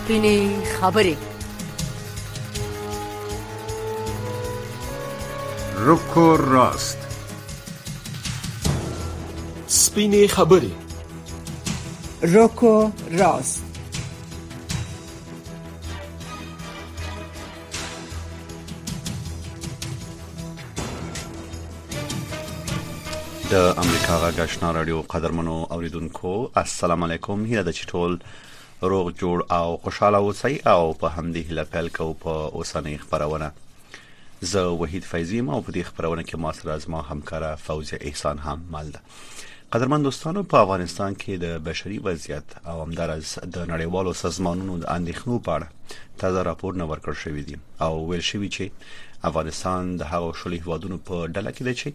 سپینې خبرې. رک و راست. سپینې خبرې. رک و راست. د امریکا غږ آشنا رادیو قدرمنو اوریدونکو السلام علیکم. هیله ده چې ټول روغ جوړ او خوشاله اوسئ او په همدې هیله پیل کوو په اوسنۍ خبرونه. زه وحید فیضی او په دې خبرونه کې ما سره زما همکاره فوزیه احسان هم مل ده. قدرمن دوستانو، په افغانستان کې د بشري وضعیت او همدارس د نړیوالو سازمانونو د اندېښنو په اړه تازه راپورونه ورکړل شوي دي او ویل شوي چې افغانستان د هغو شلو هیوادونو په ډله کې دی چې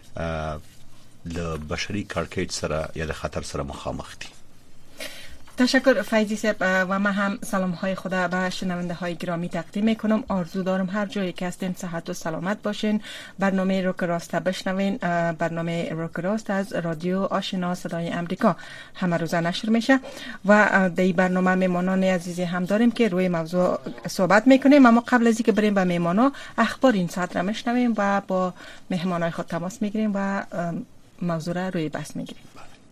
د بشري کړکېچ سره یا د خطر سره مخامخ دي. تشکر فیضی صاحب و من هم سلام های خدا به شنونده های گرامی تقدیم میکنم. آرزو دارم هر جایی که هستین صحت و سلامت باشین. برنامه روک راست بشنوین. برنامه روک راست از رادیو آشنا صدای امریکا همه روزه نشر میشه و در این برنامه میمانان عزیزی هم داریم که روی موضوع صحبت میکنیم. اما قبل از اینکه بریم به میمانا، اخبار این ساعت را میشنویم و با مهمانای خود تماس میگیریم و موضوع را روی بحث میگیریم.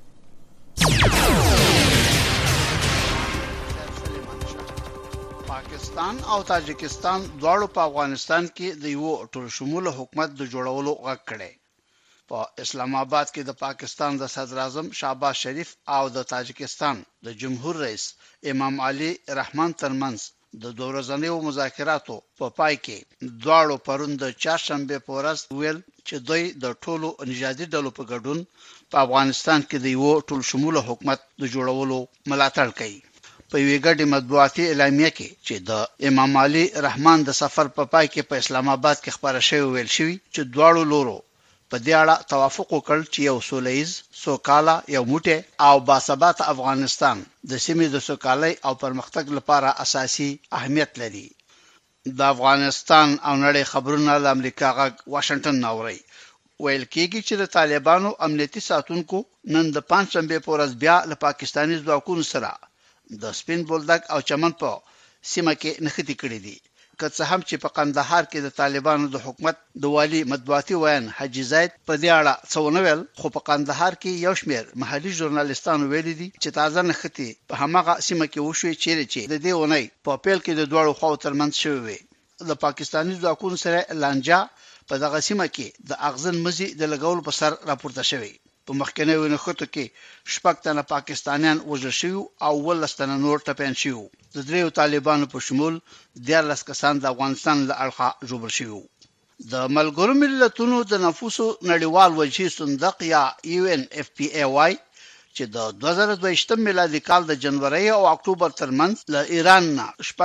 پاکستان او تاجکستان دواړو په افغانستان کې د یو ټولشموله حکومت د جوړولو غږ کړی. په اسلام آباد کې د پاکستان د صدر اعظم شهباز شریف او د تاجکستان د جمهور رئیس امام علي رحمان ترمنځ د دوه ورځنیو مذاکراتو په پای کې دواړو پرون د چهارشنبه په ورځ ویل چې دوی د ټولو نژادي ډلو په ګډون په افغانستان کې د یو ټولشموله حکومت د جوړولو ملاتړ کوي. په یوې ګډې مطبوعاتي اعلامیه کې چې د امام علي رحمان د سفر په پای کې په اسلام آباد کې خبره شوې ویل شوی چې دواړو لورو په دې اړه توافق وکړ چې یو سولهییز، سوکاله، یو موټی او باثباته افغانستان د سیمې د سوکالۍ او پرمختګ لپاره اساسي اهمیت لري. د افغانستان او نړۍ خبرونه له امریکا غږ واشنگټن ناوړي. ویل کېږي چې د طالبانو امنیتي ساتونکو نن د پنځشنبه په ورځ بیا له پاکستاني ځواکونو سره د سپین بولدک او چمن په سیمه کې نښتې کړې دي. که څه هم چې په قندهار کې د طالبانو د حکومت د والي مطبوعاتي ویان حاجي زید په دې اړه څه ونه ویل، خو په قندهار کې یو شمېر محلي ژورنالیستانو ویلي دي چې تازه نښتې په هماغه سیمه کې وشوې چیرې چې د دې اونۍ په پیل کې د دواړو خواو ترمنځ شوې وې. د پاکستاني ځواکونو سره لانجه په دغه سیمه کې د اغزن مزي د لګولو په سر راپورته شوی. په مخکنیو نښتو کې 6 تنه پاکستانیان وژل شوي او 12 تنه نور ټپیان شوي. د دریو طالبانو په شمول 14 کسان د افغانستان له اړخه ژوبل شوي. د ملګرو ملتونو د نفوسو نړیوال وجهي صندوق یا UNFPA چې د 2022 میلادي کال د جنوري او اکتوبر ترمنځ له ایران نه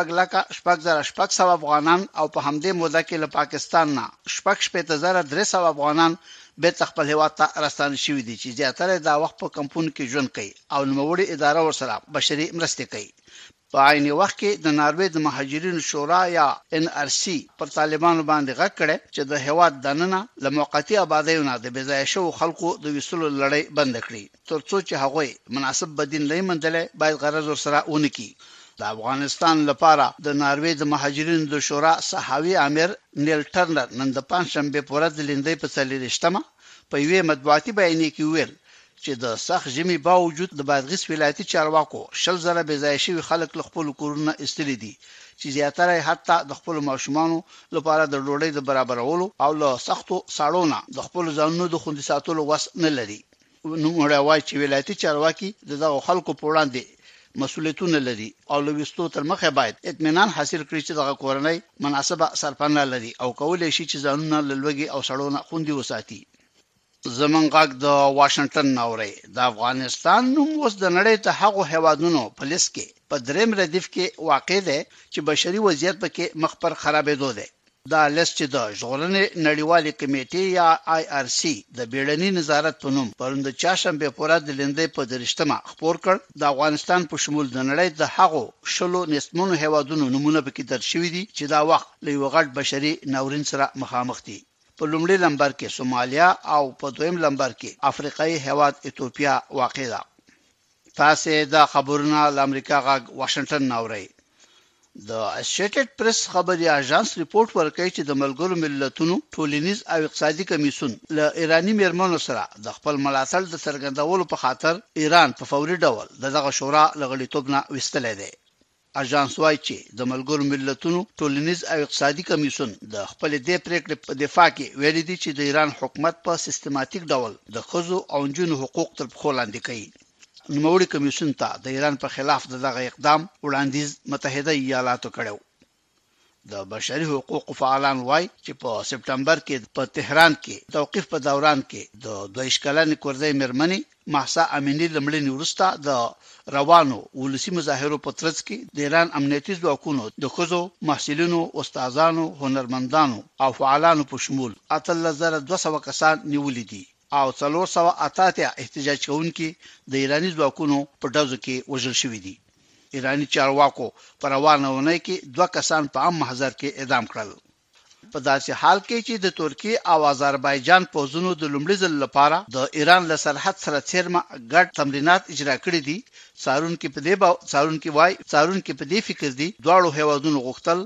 6,600 افغانان او په همدې موده کې له پاکستان نه 6,300 افغانان بیرته خپل هیواد ته راستانه شوي دي چې زیاتره دا وخت په کمپون کې ژوند کوي او نوموړي اداره ورسره بشري مرستې کوي. په عین وخت کې د ناروې د مهاجرینو شورا یا NRC پر طالبانو باندې غږ کړی چې د هیواد دننه له موقتی آبادیونه د بې ځایه شوو خلکو د ویستلو لړۍ بند کړي ترڅو چې هغوی مناسب بدیل نه موندلی باید غرض ورسره ونه کړي. د افغانستان لپاره د ناروې د مهاجرینو د شورا صحاوي امیر نیل ټرنر نن د پنځشنبه په ورځ د لیندۍ په 40مه په یوې مطبوعاتي بیانیه کې ویل چې د سخت ژمي باوجود د بادغیس ولایتي چارواکو 10,000 بې ځایه شوي خلک له خپلو کورونو ایستلي دي چې زیاتره حتی د خپلو ماشومانو لپاره د ډوډۍ د برابرولو او له سختو ساړو نه د خپلو ځانونو د خوندي ساتلو وس نه لري. نوموړی وایي چې ولایتي چارواکي دغه خلکو په وړاندې مسؤلیتونه لري او له وستو تر مخه باید اطمینان حاصل کړي چې دغه کورنۍ مناسبه سرپناه لري او کولای شي چې ځانونه له لوږې او سړو نه خوندي وساتي. زمونږ غږ د واشنگټن ناوړي. د افغانستان نوم اوس د نړۍ ته هغو هیوادونو په لیست کې په دریم ردیف کې واقع دی چې بشري وضعیت پکې مخ پر خرابېدو دی. دا لیست چې د ژغورنې نړیوالې کمیټې یا IRC د بیړني نظارت په نوم پرون د چهارشنبه په ورځ د لیندۍ په 30مه خپور کړ. د افغانستان په شمول د نړۍ د هغو شلو نسمونو هیوادونو نمونه پکې درج شوي دي چې دا وخت له یو غټ بشري ناورین سره مخامخ دي. په لومړي نمبر کې سومالیا او په دویم نمبر کې افریقایي هیواد ایتوپیا واقع ده. تاسو دا خبرونه له امریکا غږ واشنگټن ناوړئ. د اسوسییټډ پریس خبري اژانس ریپورت ورکړي چې د ملګرو ملتونو ټولنیز او اقتصادي کمیسیون له ایرانی میرمنو سره د خپل ملاتړ د څرګندولو په خاطر ایران په فوري ډول دغه شورا لغړیتوب نه وستلې ده. اژانس وايي چې د ملګرو ملتونو ټولنیز او اقتصادي کمیسیون د خپل دې پریکړې په دفاع کې ویلي دي چې د ایران حکومت په سیستماتیک ډول د ښځو او نجونو حقوق تر پښو لاندې کوي. نوموړي کمیسیون ته د ایران په خلاف دغه اقدام وړاندیز متحده ایالاتو کړو. د بشري حقوقو فعالان وایي چې په سپټمبر کې په تهران کې توقيف په دوران کې د 22 کلنې کورزۍ مېرمنې مهسا امینی لمړنی وروسته د روانو ولسی مظاهرو په ترڅ کې د ایران امنیتي ځواکونو د ښځو محصلینو، استادانو، هنرمندانو او فعالانو په شمول 3200 کسان نیولې دي او 488 احتجاج کوونکي د ایرانی ځواکونو په ډزو کې وژل شوي دي. ایرانی چارواکو پر روانه ونه کې 2 کسان په عام محضر کې اعدام کړل. په داسې حال کې چې د ترکیه او آذربایجان پوځونو د لومړي ځل لپاره د ایران له سرحد سره څیرمه ګډ تمرینات اجرا کړي دي، څارونکو په دې فکر دي دواړو هیوادونو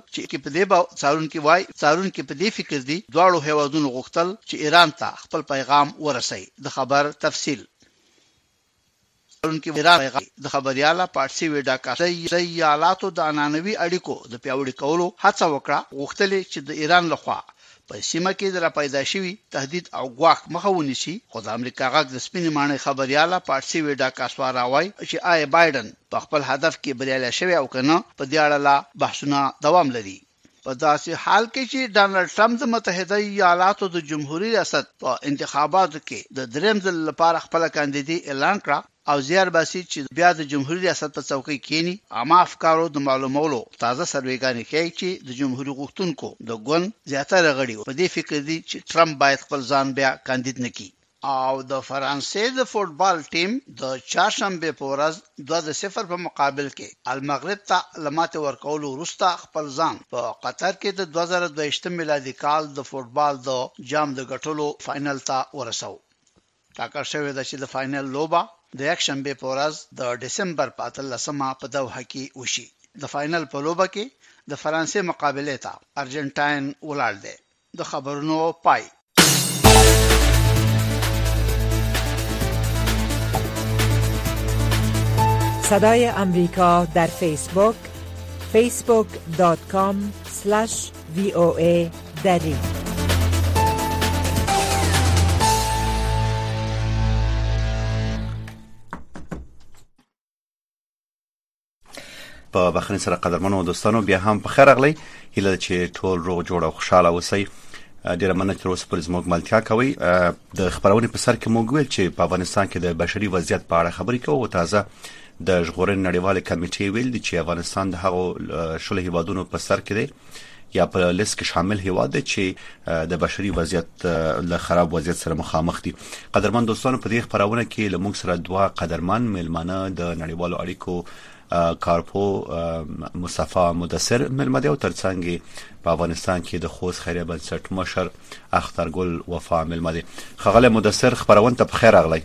غوښتل چې ایران ته خپل پیغام ورسوي. د خبر تفصیل د خبرياله پارسي وډا کاسي ایالاتو د انانوي اړیکو د پیاوړي کولو هڅه وکړه، غوښتل چې د ایران لخوا په سیمه کې د پیدا شوی تهدید او غواخ مخه ونیسي. خو د امریکا غږ د سپینې مانې خبرياله پارسي وډا کاسوا راوي چې آی بایدن په خپل هدف کې بریالی شوی او کنه په دې اړه بحثونه دوام لري. په داسې حال کې چې ډانلډ ټرمپ د متحده ایالاتو د جمهوریت ریاست په انتخاباتو کې د دریم ځل لپاره خپل کاندیدي اعلان کړ او زیار باسي چې بیا د جمهوریت ریاست په څوکۍ کېنی. عامه افکارو د معلومولو تازه سروېګانې ښیي چې د جمهوریت غوښتونکو د ګوند زیاتره غړي په دې فکر دي چې ټرمپ باید خپل ځان بیا کاندید نکړي. او د فرانسې د فوتبال ټیم د چهارشنبه په ورځ 2-0 په مقابل کې المغرب ته لماته ورکولو وروسته خپل ځان په قطر کې د 2022 میلادي کال د فوتبال د جام د ګټلو فائنل ته ورساو. ټاکل شوی د چې د فائنل لوبه د یک شنبه په ورځ د دسمبر په 13 په دوحه کې وشي. د فائنل په لوبه کې د فرانسې مقابله ته ارجنټاین ولاړ دی. د خبرونو پای. صدای امریکا در فیسبوک facebook.com/VOA دری. په بخښنې سره قدرمنو دوستانو بیا هم په خیر راغلی. هیله چې ټول روغ جوړ او خوشاله اوسئ. ډیره مننه چې اوس پر زموږ ملتیا کوي. د خبرونې په سر کې موږ ویل چې په افغانستان کې د بشري وضعیت په اړه خبرې کوو. تازه د ژغورنې نړیوالې کمیټې ویل دي چې افغانستان د هغو شلو هیوادونو په سر کې دی یا په لیست کې شامل هیواد دی چې د بشري وضعیت له خراب وضعیت سره مخامخ دي. قدرمن دوستانو په دې خبرونه کې لمونږ سره 2 قدرمن ملمانه د نړیوالو اړیکو کارپو مصطفی مدثر ملمدی او ترڅنګ په افغانستان کې د خوست خیریه بنسټ مشر اخترګل وفا ملمدی. خغل مدثر خبرونه ته بخیر راغلی.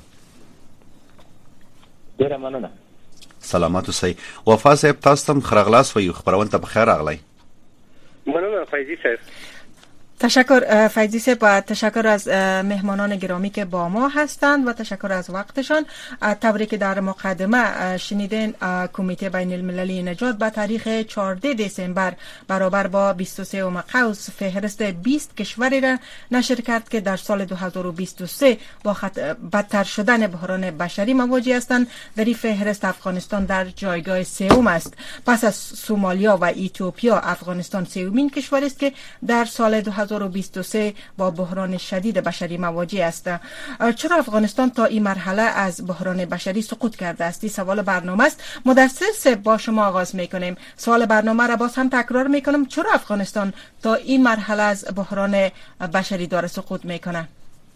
ډیره مننه. سلامات اوسئ. وفا صاحب تاسو ته خرغلاس وي خبرونه ته بخیر راغلی. مننه فیضی صاحب. تشکر فیضی صاحب، تشکر از مهمانان گرامی که با ما هستند و تشکر از وقتشان. طوری که در مقدمه شنیدین کمیته بین المللی نجات به تاریخ 14 دسامبر برابر با 23 قوس فهرست 20 کشوری را نشر کرد که در سال 2023 با بدتر شدن بحران بشری مواجه هستند. در این فهرست افغانستان در جایگاه سوم است. پس از سومالیا و ایتیوپیا افغانستان سومین کشور است که در سال 2023 با بحران شدید بشری مواجه است. چرا افغانستان تا این مرحله از بحران بشری سقوط کرده است؟ سوال برنامه است. مدثر با شما آغاز میکنیم. سوال برنامه را باز هم تکرار میکنم. چرا افغانستان تا این مرحله از بحران بشری داره سقوط میکنه؟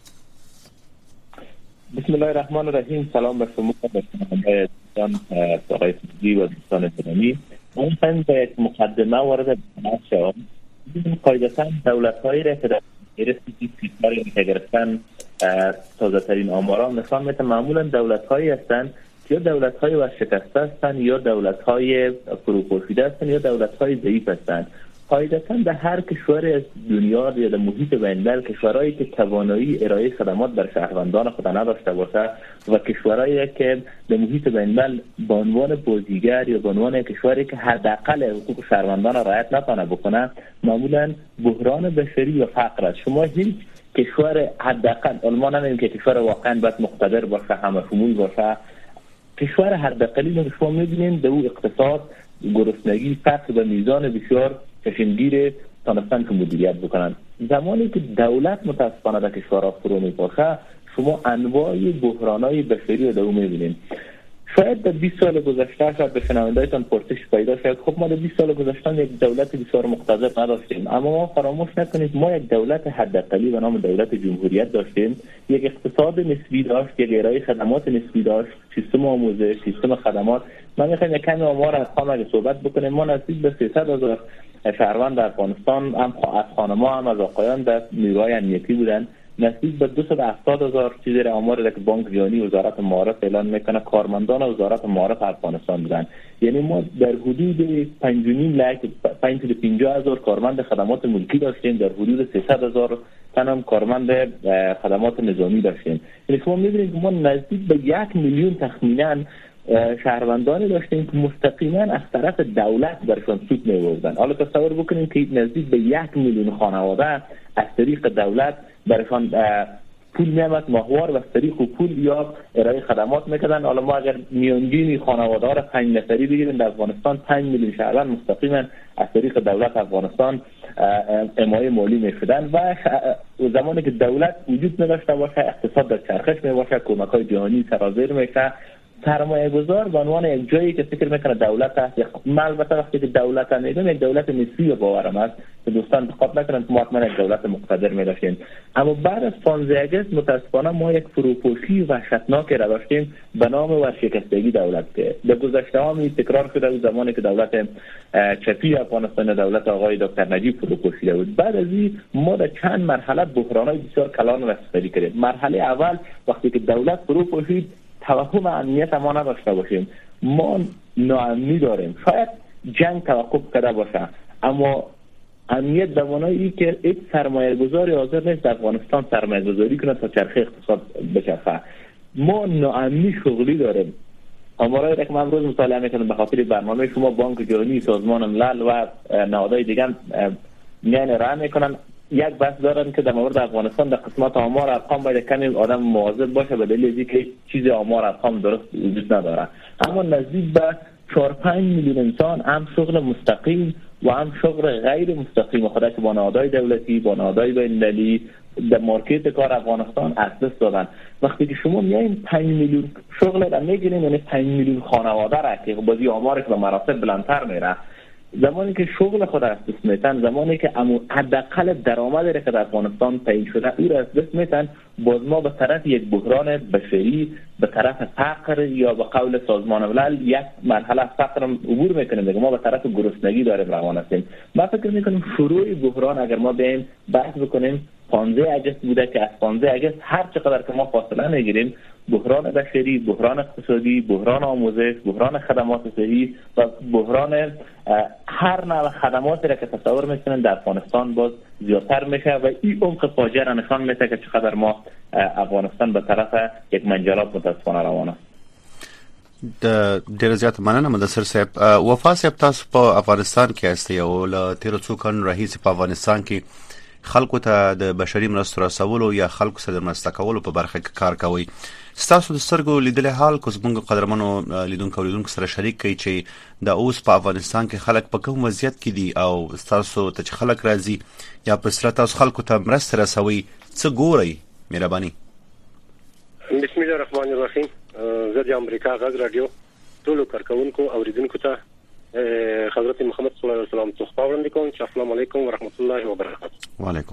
بسم الله الرحمن الرحیم. سلام بر شما دوستان آقای فیضی و دوستان گرامی. من به یک مقدمه وارد بحث شدم. قاعدتاً دولت‌هایی را که در رسیدگی کشوری که گرفتن تازه ترین آماران نشان میده معمولاً دولت‌هایی هستند یا دولت‌های ورشکسته هستند یا دولت‌های فروپاشیده هستند یا دولت‌های ضعیف هستند. قاعدتاً در هر کشوری از دنیا یا در محیط بین‌الملل کشورهایی که توانایی ارائه خدمات بر شهروندان خود نداشته باشه و کشورهایی که در محیط بین‌الملل به عنوان بازیگر یا به عنوان کشوری که حداقل حقوق شهروندان را رعایت نتونه بکنه، معمولاً بحران بشری و فقر است. شما هیچ کشور حداقل آلمان نمیگیم که کشور واقعاً باید مقتدر باشه، همه شمول باشه، کشور حداقلی رو شما می‌بینید در او اقتصاد، گرسنگی، فقر به میزان بسیار چشمگیر تانستن که مدیریت بکنن. زمانی که دولت متاسفانه در کشورها فرو میپاشه، شما انواع بحران‌های بشری رو در او می‌بینید. شاید در 20 سال گذشته شاید به شنوندهایتان پرسش پیدا شد خب ما در 20 سال گذشته یک دولت بسیار مقتدر نداشتیم، اما ما فراموش نکنید ما یک دولت حداقلی به نام دولت جمهوریت داشتیم، یک اقتصاد نسبی داشت، یک ارائه خدمات نسبی داشت، سیستم آموزش، سیستم خدمات. من می‌خوام یک کمی آمار ارقام اگه صحبت بکنیم، ما نزدیک به 300,000 شهروند در افغانستان هم از خانم‌ها هم از آقایان در نیروهای امنیتی بودند. نزدیک به 270,000 چیزی را آمار که بانک جهانی وزارت معارف اعلان میکنه کارمندان وزارت معارف افغانستان بودن. یعنی ما در حدود 550,000 کارمند خدمات ملکی داشتیم، در حدود 300,000 تن هم کارمند خدمات نظامی داشتیم. یعنی شما می‌بینید ما نزدیک به 1 میلیون تخمینا شهروندانی داشتیم که مستقیما از طرف دولت برشان سود می‌بردن. حالا تصور بکنید که نزدیک به 1 میلیون خانواده از طریق دولت برشان پول میامد ماهوار و از طریق پول یا ارائه خدمات میکردن. حالا ما اگر میانگین خانواده ها را 5 نفری بگیریم در افغانستان 5 میلیون شهروند مستقیما از طریق دولت افغانستان حمایت مالی میشدن و زمانی که دولت وجود نداشته باشه اقتصاد در چرخش میباشه، کمک‌های جهانی سرازیر میشه، سرمایه گذار به عنوان یک جایی که فکر میکنه دولت هست. البته وقتی که دولت میگم یک دولت نسبی باورم است که دوستان دقت نکنن که ما حتما یک دولت مقتدر می‌داشتیم، اما بعد از 15 آگوست متاسفانه ما یک فروپاشی وحشتناکی را داشتیم به نام ورشکستگی دولت که در گذشته ها می تکرار شده بود. زمانی که دولت چپی افغانستان دولت آقای دکتر نجیب فروپاشیده بود، بعد از این ما در چند مرحله بحران‌های بسیار کلان را سپری کردیم. مرحله اول وقتی که دولت فروپاشید توهم امنیت ما نداشته باشیم، ما ناامنی داریم، شاید جنگ توقف کرده باشه اما امنیت به معنای که هیچ سرمایه گذاری حاضر نیست در افغانستان سرمایه گذاری کنه تا چرخه اقتصاد بچرخه. ما ناامنی شغلی داریم. آمارایی را که من امروز مطالعه میکنم به خاطر برنامه شما بانک جهانی، سازمان ملل و نهادهای دیگه میان راه میکنن یک بحث دارن که در مورد افغانستان در قسمت آمار ارقام باید کمی آدم مواظب باشه به دلیل اینکه چیز آمار ارقام درست وجود نداره، اما نزدیک به 4-5 میلیون انسان هم شغل مستقیم و هم شغل غیر مستقیم خودش با نهادهای دولتی با نهادهای بین‌المللی در مارکت کار افغانستان از دست دادن. وقتی که شما میایین 5 میلیون شغل را میگیرین یعنی 5 میلیون خانواده را که بازی آمار که به مراتب بلندتر میره، زمانی که شغل خود از دست میتن، زمانی که حداقل درآمدی که در افغانستان تعیین شده او را از دست میتن، باز ما به طرف یک بحران بشری، به طرف فقر یا به قول سازمان ملل یک مرحله فقر عبور میکنیم دیگه، ما به طرف گرسنگی داریم روان هستیم. ما فکر میکنیم شروع بحران اگر ما بیایم بحث بکنیم 15 آگوست بوده که از 15 آگوست هر چقدر که ما فاصله میگیریم بحران بشری، بحران اقتصادی، بحران آموزش، بحران خدمات صحی و بحران هر نوع خدماتی را که تصور میکنن در افغانستان باز زیادتر میشه و این عمق فاجعه را نشان میده که چقدر ما افغانستان به طرف یک منجلاب متاسفانه روان است. ډیر زیات مننه مدثر صاحب. وفا صاحب تاسو په افغانستان کې هستئ او له تیر څو کلونو راهیسې په افغانستان کې خلکو ته د بشري مرستو رسولو یا خلکو سره د مرسته کولو په برخه کې کار کوي. ستاسو د سترګو لیدلې حال کو زموږ قدرمنو لیدونکو سره شریک کړئ چې د اوس په افغانستان کې خلک په کوم وضعیت کې دي او ستاسو ته چې خلک راځي یا په سره تاسو خلکو ته مرسته رسوي څه ګورئ؟ مهرباني. بسم الله الرحمن الرحیم. زه د امریکا غږ رادیو ټولو کارکونکو اوریدونکو ته حضرت محمد صلی الله علیه وسلم تخفا وړاندې کوم چې السلام علیکم ورحمت الله وبرکاته. وعلیکم.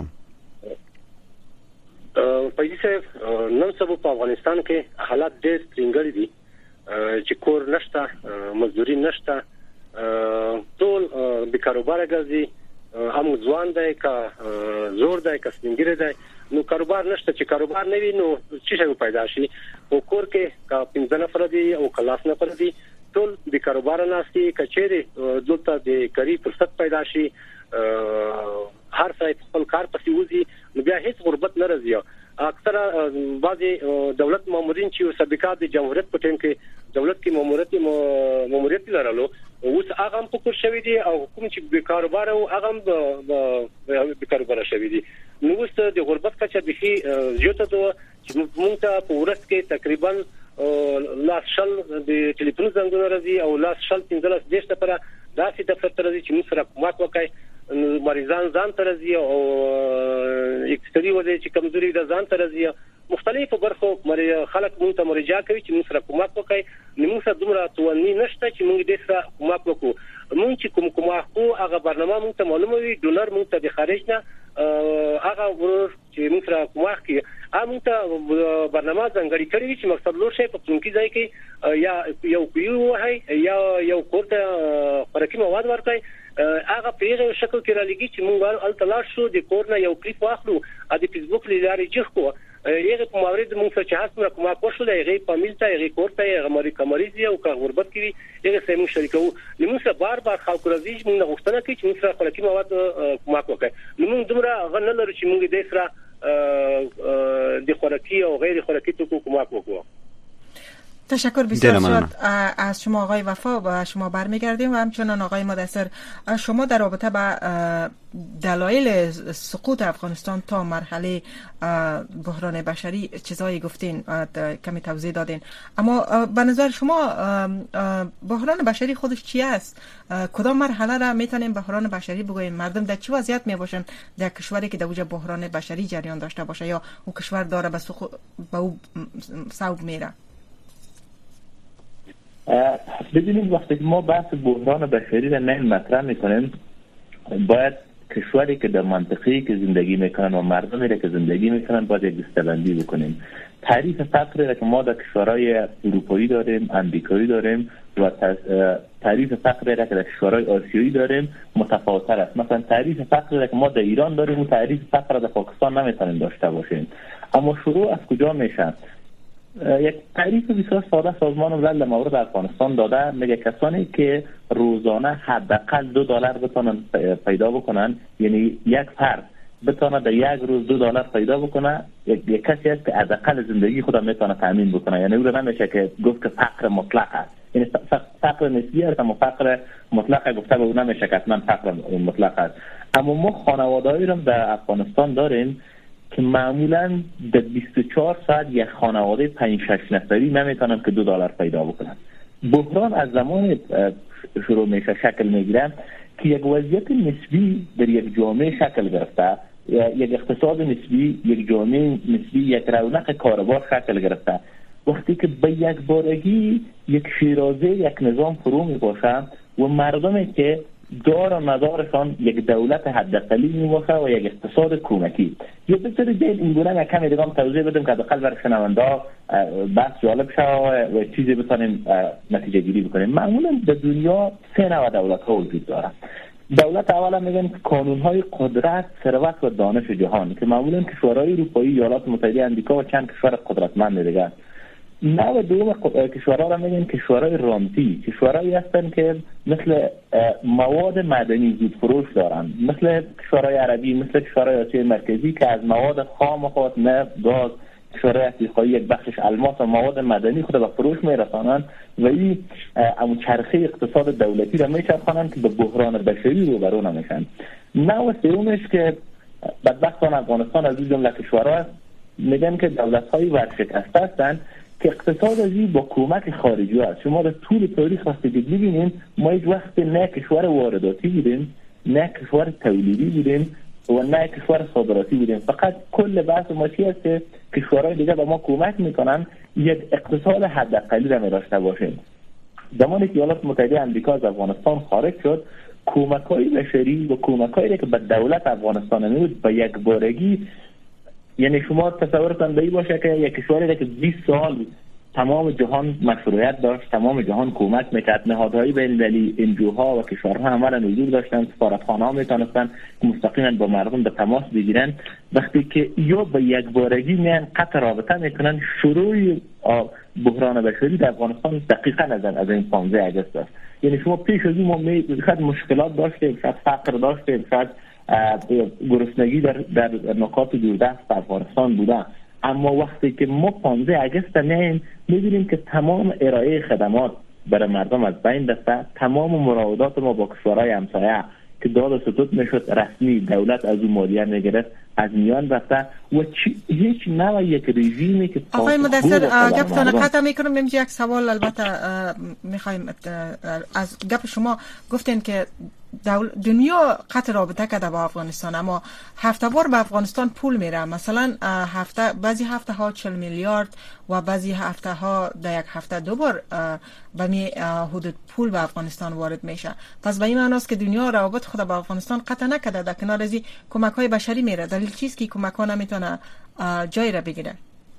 پیسې نن سبا په افغانستان کې حالات ډېر ترنګړي دي چې کور نشته، مزدوري نشته، ټول بیکاروبار ګرځي، هم ځوان دی که زوړ دی که سپینګیری دی نو کاروبار نشته. چې کاروبار نه وي نو څه شی پیدا شي؟ او کور کې که 15 نفر دي او که 10 نفر دي ټول د کاروبار ناشتي کچېره دلته د کاری فرصت پیدا شي، هر څای خپل کار پسې وځي نو بیا هیڅ غربت نه راځي. اکثره بعضي دولت مامورین چې سابقه د جمهوریت په ټیم کې دولت کې ماموریت لرلو اوس هغه هم پکور شوی دي او حکومت چې به کاروبار او هغه هم به کاروبار شوی دي. نو اوس د غربت کچه د شي زیاته ده چې موږ ته په ورځ کې تقریبا لاس شل د ټلیفون زنګونه راځي او لاس شل 15 دیشته پر داسې دفتر ته راځي چې موږ سره کومک وکړي. مریضان ځان ته راځي او اکثري وځي چې کمزوري د ځان ته راځي. مختلفو برخو خلک مونږ ته مراجعه کوي چې موږ سره کومک وکړي. موږ سره دومره تواني نشته چې موږ دې سره کومک وکړو. موږ چې کومک کو هغه برنامه موږ ته معلومه وي، ډونر موږ ته د خارج نه هغه ورور چې موږ سره کومک کوي موږ ته برنامه ځانګړي کړی وي چې مقصد لور شي په څونکی ځای کې یا یو پیو هي یا یو کوټه خوراکي مواد ورکړي. هغه پیغه شکل کې را لګي چې موږ التلاش شو د کورنه یو کلیپ واخلو د فیسبوک لارې جخو یغه په مورید موږ څه هڅه کومه کوشش لري په ملته یغه کورته یغه مریض او که غربت کوي یغه سیمو شریکو موږ سره بار خلک راځي موږ غوښتنه کوي چې موږ سره خلک مواد کومک وکړي. موږ دومره غن لرو چې موږ دې سره د خوراکي او غیر خوراکي توکو کومک وکړو. تشکر بسیار زیاد از شما آقای وفا. و شما برمیگردیم و همچنان آقای مدثر شما در رابطه با دلایل سقوط افغانستان تا مرحله بحران بشری چیزایی گفتین، کمی توضیح دادین، اما به نظر شما بحران بشری خودش چی است؟ کدام مرحله را میتونیم بحران بشری بگوییم؟ مردم در چه وضعیت می باشن در کشوری که در وجه بحران بشری جریان داشته باشه یا اون کشور داره به او صوب میره؟ ببینید وقتی که ما بحث بحران بشری را نه مطرح میکنیم باید کشوری که در منطقه‌ای که زندگی میکنن و مردمی را که زندگی میکنن باید یک دسته‌بندی بکنیم. تعریف فقر را که ما در کشورهای اروپایی داریم، امریکایی داریم و تعریف فقر را که در کشورهای آسیایی داریم متفاوت‌تر است. مثلا تعریف فقر را که ما در ایران داریم و تعریف فقر را در پاکستان نمیتونیم داشته باشیم. اما شروع از کجا میشه؟ یک تعریف بسیار ساده سازمان ملل در مورد افغانستان داده، میگه کسانی که روزانه حداقل $2 بتونن پیدا بکنن، یعنی یک فرد بتونه در یک روز $2 پیدا بکنه، یک کسی است که حداقل زندگی خود میتونه تامین بکنه. یعنی اون نمیشه که گفت که فقر مطلق است، یعنی فقر نسبی است اما فقر مطلق گفته به اون نمیشه که حتما فقر مطلق است. اما ما خانواده‌ای رو در افغانستان داریم که معمولا در 24 ساعت یک خانواده 5-6 نفری نمیتونن که $2 پیدا بکنن. بحران از زمان شروع میشه شکل میگیره که یک وضعیت نسبی در یک جامعه شکل گرفته، یک اقتصاد نسبی، یک جامعه نسبی، یک رونق کاروبار شکل گرفته. وقتی که به یک بارگی یک شیرازه یک نظام فرو می باشه و مردمی که دار و مدارشان یک دولت حداقلی می باشه و یک اقتصاد کمکی. یه بسیار دیل این گونه کمی دیگه هم توضیح بدم که دقیق برای شنونده بحث جالب شد و چیزی بتانیم نتیجه گیری بکنیم. معمولا در دنیا 3 نوع دولت ها وجود داره. دولت اولا میگن کانون های قدرت، ثروت و دانش جهان که معمولا کشورهای اروپایی، ایالات متحده آمریکا و چند کشور قدرتمند دیگه. نوع دوم کشورها را میگن کشورهای رانتی، کشورهایی هستن که مثل مواد معدنی زود فروش دارن، مثل کشورهای عربی، مثل کشورهای آسیای مرکزی که از مواد خام خود، نفت، گاز، کشورهای افریقایی یک بخشش الماس و مواد معدنی خود به فروش میرسانند و این اون چرخه اقتصاد دولتی را میچرخانند که به بحران بشری روبرو نمیشن. نوع سومش که بدبختانه افغانستان از این جمله کشورها میگن که دولت‌های ورشکسته هستند که اقتصاد ازی با کمک خارجی هست. شما در طول تاریخ وقتی که ببینید ما هیچ وقت نه کشور وارداتی بودیم، نه کشور تولیدی بودیم و نه کشور صادراتی بودیم. فقط کل بحث ما چی است که کشورهای دیگه به ما کمک میکنن یک اقتصاد حداقلی را داشته باشیم. زمانی که ایالات متحده آمریکا از افغانستان خارج شد، کمک‌های بشری و کمک‌هایی که به دولت افغانستان می‌بود به یک بارگی، یعنی شما تصورتان به این باشه که یک کشوری که 20 سال تمام جهان مشروعیت داشت، تمام جهان کمک میکرد، نهادهای بین‌المللی، انجوها و کشورها عملا حضور داشتن، سفارتخانه‌ها میتونستن مستقیما با مردم به تماس بگیرن. وقتی که یا به یک بارگی میان قطع رابطه میکنن، شروع بحران بشری در افغانستان دقیقاً از این 15 اگست است. یعنی شما پیش از این ما شاید مشکلات داشتیم، شاید فقر داشتیم، شاید گرسنگی در نقاط دوردست افغانستان بوده، اما وقتی که ما 15 اگست می‌بینیم که تمام ارائه خدمات برای مردم از بین رفته، تمام مراودات ما با کشورهای همسایه که داد و ستود میشد رسمی دولت از اون مالیه میگرفت از میان رفته و هیچ نوع یک رژیمی که آقای مدثر گفتان قطع میکنم. اینجا یک سوال البته میخوایم از گپ شما گفتین که دنیا قطع رابطه کرده با افغانستان، اما هفته وار به افغانستان پول میره. مثلا بعضی هفته ها 40 میلیارد و بعضی هفته ها در یک هفته 2 بار به می حدود پول به افغانستان وارد میشه. پس به این معنی است که دنیا روابط خود با افغانستان قطع نکرده، در کنار از کمک های بشری میره. دلیل چیست که کمک ها نمیتونه جای را بگیره؟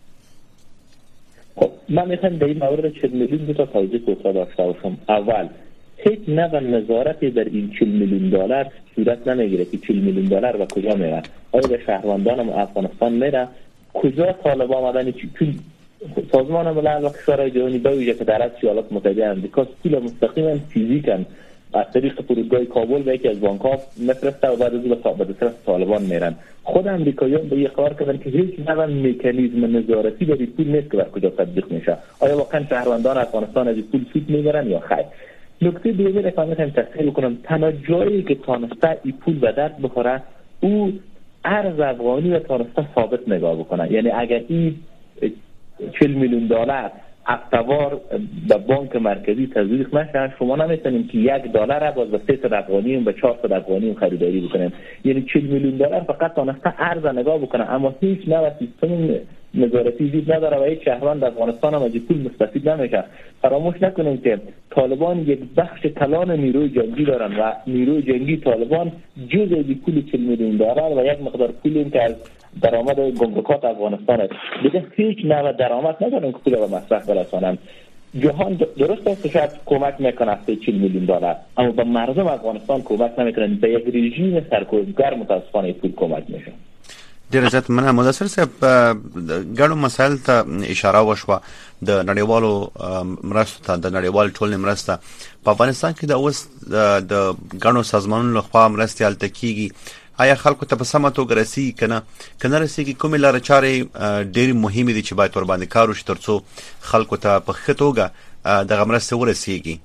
خب من میخوام در این مورد 40 میلیون دو تا توضیح کوتاه داشته باشم. اول، هیچ نوع نظارتی در این 40 میلیون دلار صورت نمیگیره که 40 میلیون دلار به کجا میره. آیا به شهروندان افغانستان میره؟ کجا طالبان آمدن؟ چون سازمان ملل و کشورهای جهانی به ویژه که در از ایالات متحده آمریکا پول مستقیما فیزیکاً از طریق فرودگاه کابل به یکی از بانک‌ها میفرسته و بعد از اون به دست طالبان میرن. خود امریکاییان به اقرار کردن که هیچ نوع مکانیزم نظارتی بر این پول نیست که بر کجا تطبیق میشه. آیا واقعا شهروندان افغانستان از این پول سود میبرن یا خیر؟ نکته دومی که میخوام تفصیل کنم، تنها جایی که تانسته این پول به درد بخوره او ارز افغانی و تانسته ثابت نگاه بکنه. یعنی اگر این 40 میلیون دلار هفته‌وار به بانک مرکزی تزریق نشه، شما نمیتونیم که $1 باز به 300 افغانی به 400 افغانی خریداری بکنیم. یعنی 40 میلیون دلار فقط تانسته ارز نگاه بکنه، اما هیچ نوع سیستم نظارتی وجود نداره و هیچ شهروند افغانستان هم از این پول مستفید نمیشه. فراموش نکنیم که طالبان یک بخش کلان نیروی جنگی دارن و نیروی جنگی طالبان جزء از پول 40 میلیون دلار و یک مقدار پولی که از درآمد گمرکات افغانستان است. دیگه هیچ نوع درآمد ندارن که پول به مصرف برسانن. جهان درست است شاید کمک میکنه از 40 میلیون دلار، اما به مردم افغانستان کمک نمیکنن. به یک رژیم سرکوبگر متاسفانه پول کمک میشه. ډیر عزت مننه. مدثر صاحب ګڼو مسایل ته اشاره وشوه، د نړیوالو مرستو ته، د نړیوال ټولنې مرسته په افغانستان کې د اوس د ګڼو سازمانونو لخوا مرستې هلته کیږي. آیا خلکو ته په سمه توګه رسیږي کنه رسیږي؟ کومې لارې چارې ډېرې مهمې دي چې باید ورباندې کار وشي ترڅو خلکو ته په ښه توګه دغه مرستې ورسیږي؟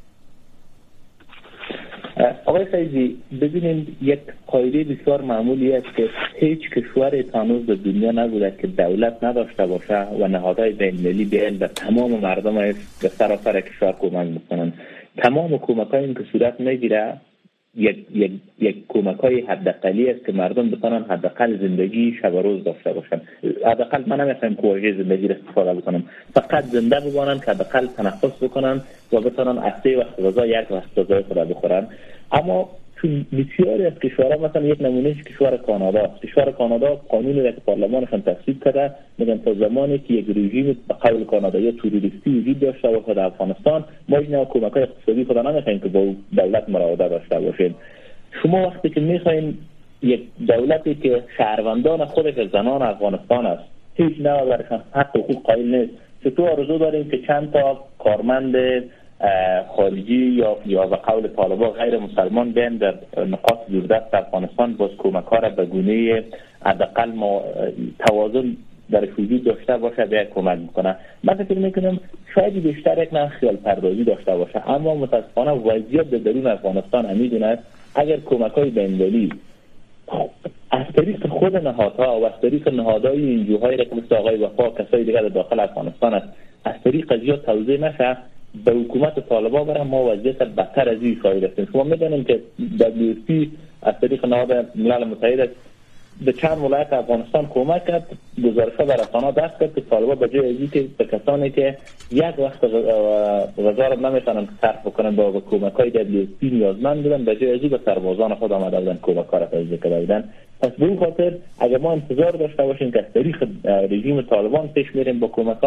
آقای فیضی، ببینید یک قاعده بسیار معمولی است که هیچ کشوری هنوز در دنیا نبوده که دولت نداشته باشه و نهادهای بین‌المللی بیان به تمام مردم به سراسر کشور کمک میکنن. تمام کمک‌هایی که صورت میگیره یک کمک‌های حداقلی است که مردم بتونن حداقل زندگی شب و روز داشته باشن. حداقل من نمی‌خوام که واژه زندگی رو استفاده بکنم، فقط زنده بمانن که حداقل تنفس بکنن و بتونن از 3 وقت غذا یک وقت غذای خود بخورن. اما چون بسیاری از کشورها، مثلا یک نمونهش کشور کانادا قانونی را که پارلمانشان تصویب کرده، میگن تا زمانی که یک رژیم به قول کانادایی توریستی وجود داشته باشه در افغانستان، ما این کمک‌های اقتصادی خود نمی‌خوایم که با دولت مراوده داشته باشیم. شما وقتی که می‌خواین یک دولتی که شهروندان خودش زنان افغانستان است، هیچ نوع برایشان حق حقوق قائل نیست، چطور آرزو داریم که چند تا کارمند خارجی یا به قول طالبان غیر مسلمان بیان در نقاط دوردست افغانستان باز کمک‌ها را به گونه حداقل توازن در وجود داشته باشه بیا کمک میکنه؟ من فکر میکنم شاید بیشتر یک نوع خیال پردازی داشته باشه، اما متاسفانه وضعیت در درون افغانستان همین است. اگر کمک‌های بین‌المللی از طریق خود نهادها و از طریق نهادهای انجوهایی که مثل آقای وفا کسای دیگر در داخل افغانستان است از طریق زیاد توزیع نشه، به حکومت طالبان برای ما وضعیت بدتر از این خواهی رسیم. شما میدونیم که WFP از طریق نهاد ملل متحد به چند ولایت افغانستان کمک کرد، گزارش‌ها در رسانه‌ها دست کرد که طالبان به جای ازی که به کسانی که یک وقت غذا را نمیتونن صرف بکنن با کمک‌های WFP نیازمند بودن، به جای ازی به سربازان خود آمده بودن کمک‌ها را توزیع کرده بودن. پس به این خاطر اگر ما انتظار داشته باشیم که از طریق رژیم طالبان پیش میریم با کمک‌ها،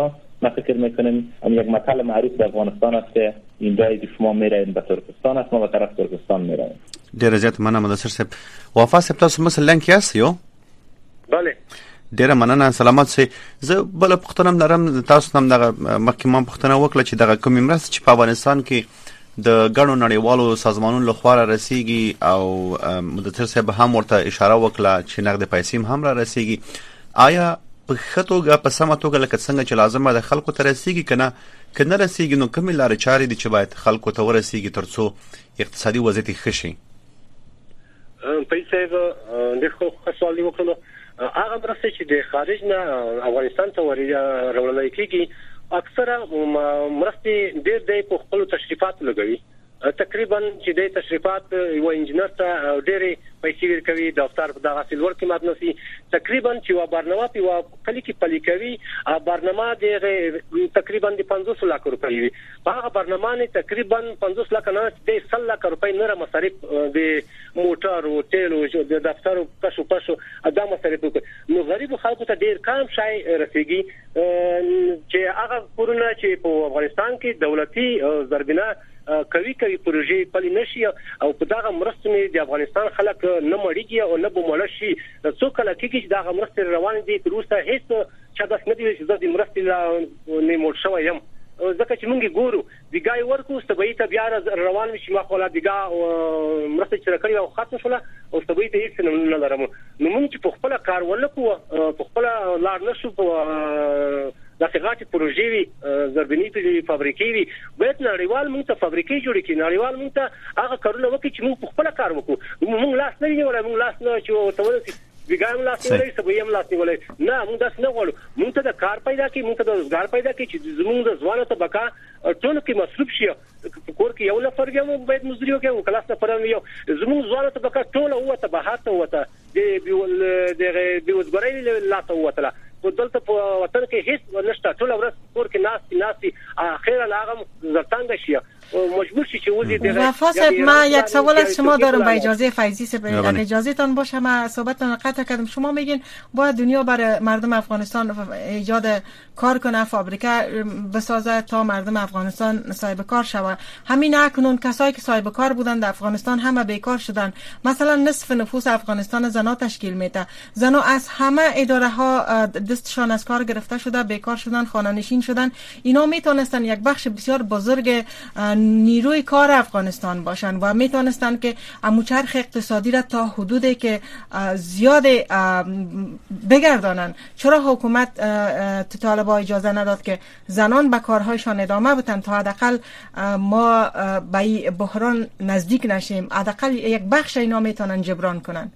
ما فکر میکنیم یک مطلب معروف در افغانستان است که این جایی که شما میرین به ترکستان است، ما به طرف ترکستان میریم. ډیر زیات مننه مدثر صاحب. وفا صاحب تاسو مثلا کې یاست یو؟ بله. ډیر مننه، سلامات سي. زه بل پښتنم لرم، تاسو هم دغه مخکې ما پښتنه وکړه چې دغه کوم مرسته چې په افغانستان کې د ګڼو نړیوالو سازمانونو لخوا را رسیږي او مدثر صاحب هم ورته اشاره وکړه چې نقد پیسې هم را رسیږي، آیا په خطوګه په سمه توګه لکه څنګه چې لازمه د خلکو ته رسیږي کنه رسیږي؟ نو کومې لارې چارې دي چې باید خلکو ته ورسیږي ترڅو اقتصادي وضعیت ښه شي؟ پیسې د خو سوال وکړو هغه مرسته چې د خارج نه افغانستان ته راوړل کېږي اکثره مرستې ډېر د خپل تشریفات لګوي. تقریبا چې د تشریفات یو انجنیر ته ډېرې پیسې ورکوي، دفتر په دغه سیلور کې مدنسي تقریبا چې و برنامه په کلی کې پلي کوي، برنامه د تقریبا د 500 لک روپۍ وي. هغه برنامه نه تقریبا 500 لک نه د 100 لک روپۍ نه مصارف د موټر او تیل او د دفتر او پښو ادا مصارف کوي. نو غریب خلکو ته ډېر کم شای رسیږي چې هغه کورونه چې په افغانستان کې دولتي زربینه کوي پروژې پلي نشي او په دغه مرستې د افغانستان خلک نه مړیږي او نه بمړ شي. څو کله کې چې دغه مرستې روان دي تر اوسه هیڅ چا داس نه دي چې د مرستې نه مړ شوی یم، ځکه چې موږ ګورو دیګای ورکو سبې ته بیا روان شي ما خو لا دیګا مرستې چې راکړي او خاصه شوله او سبې ته هیڅ نه لرم. نو موږ چې په خپل کار ولکو په خپل لار نشو په دغه غاټي پروژې وي زربینی په فابریکې وي، باید نړیوال موږ ته فابریکې جوړې کړي، نړیوال موږ ته هغه کارونه وکړي چې موږ په خپل کار وکړو. موږ لاس نه نیولای، موږ لاس نه چې وتول دیګایم لاس نیولای سبې هم لاس نیولای نه، موږ داس نه غواړو. موږ ته د کار پیدا کړي، موږ ته د روزګار پیدا کړي چې زموږ د ځوانو طبقه ټول کې مصروف شي. کور کې یو نفر یو باید مزدوري وکړي او کلاس نفر یو زموږ ځوانو طبقه ټول وته بهاته وته د بیوزګرۍ لاته وته دلته په وطن کې هیڅ نشته، ټول ورځ کور کې ناسي اخیرا لاغم زرتنگ شي مجبور شي چې وزید دیگه. وفا صاحب ما یک سوال از شما دارم با اجازه فیضی صاحب، اگه اجازه تان باشه ما صحبتتون قطع کردم. شما میگین باید دنیا برای مردم افغانستان ایجاد کار کنه، فابریکه بسازه تا مردم افغانستان صاحب کار شوه. همین اکنون کسایی که صاحب کار بودن در افغانستان همه بیکار شدن. مثلا نصف نفوس افغانستان زنا تشکیل میده. زنا از همه اداره ها دستشان از کار گرفته شده، بیکار شدن، خانه نشین شدن. اینا میتونستن یک بخش بسیار بزرگ نیروی کار افغانستان باشن و میتونستن که چرخ اقتصادی را تا حدودی که زیاد بگردانن. چرا حکومت طالبان اجازه نداد که زنان به کارهایشان ادامه بدن تا حداقل ما به بحران نزدیک نشیم؟ حداقل یک بخش اینا میتونن جبران کنن.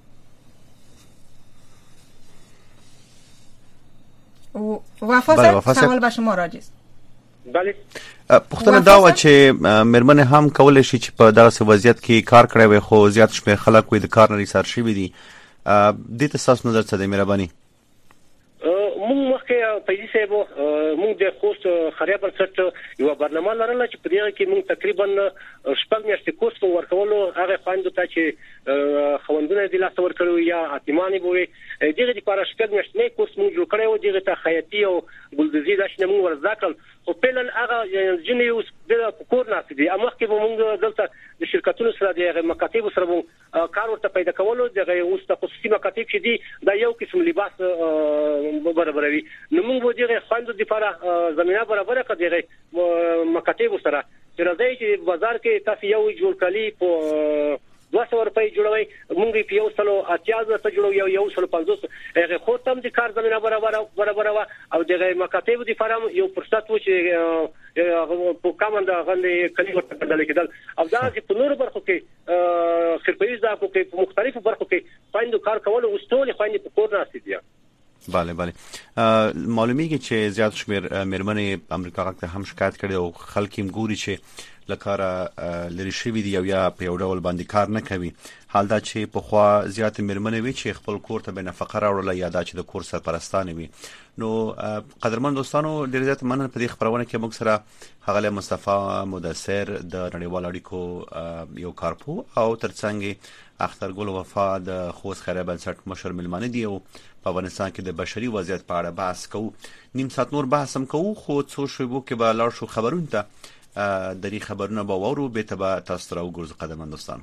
وفا سوال به شما راجع است. بله پښتنه دا و چې مرمنه هم کولای شي چې په دغه وضعیت کې کار کړی وي، خو زیات شمېر خلک وي د کار نه سر شي دي. دې ته تاسو نظر څه دی مهرباني؟ موږ مخکې پیسې صاحب موږ د خوست خریاب بنسټ یو برنامه لرله چې په دې کې موږ تقریبا شپږ میاشتې کورس ورکولو هغه خويندو ته چې خوندونه د لاس ورکړو یا اتمانې بوي دغه لپاره شپږ میاشتې کورس موږ جوړ کړو. دغه ته خیاطي او ګلدوزي د شنه موږ ورزاکل خو پلن هغه جنیوس د کور ناس دي. امخ کې موږ دلته د شرکتونو سره د مکاتب سره کار ورته پیدا کولو. دغه اوس د خصوصي مکاتب چې دي دا یو قسم لباس برابروي. نو موږ دغه خوندو لپاره زمينه برابر کړې مکاتب سره چې راځي چې بازار کې تاسو یو جوړ کړی په 200 روپۍ جوړوي، موږ په یو سلو 80 ته جوړو یو سلو 50 هغه خو تم د کار زمينه برابر او دغه مکاتب دي فارم یو فرصت و چې په کمند غندې کلی ورته بدل کېدل او دا چې په نور برخو کې خرپېز دا په مختلفو برخو کې پاندو کار کول او ستول خويندې په کور ناس دي. بله معلومیږي چې زیات شمیر مرمنې امریکا ته هم شکایت کړي او خلک هم ګوري چې لکاره لری شوی دی یا په یو ډول باندې کار نه کوي. حال دا چې په خوا زیات مرمنې وي چې خپل کور ته به نفقه راوړل یا دا چې د کور سرپرستانه وي. نو قدرمن دوستانو ډیر زیات مننه په دې خبرونه کې موږ سره هغه مصطفی مدثر د نړیوال اړیکو یو کارپو او ترڅنګ اختر ګل وفا د خوست خیریه بنسټ مشر ملمانه دی او په افغانستان کې د بشري وضعیت په اړه بحث کوو. نیم ساعت نور بحث هم کوو، خو څو شیبو کې به لاړ شو خبرونه ته. دری خبرونه به وورو، به تبع تاسو را وګورځو قدمن دوستان.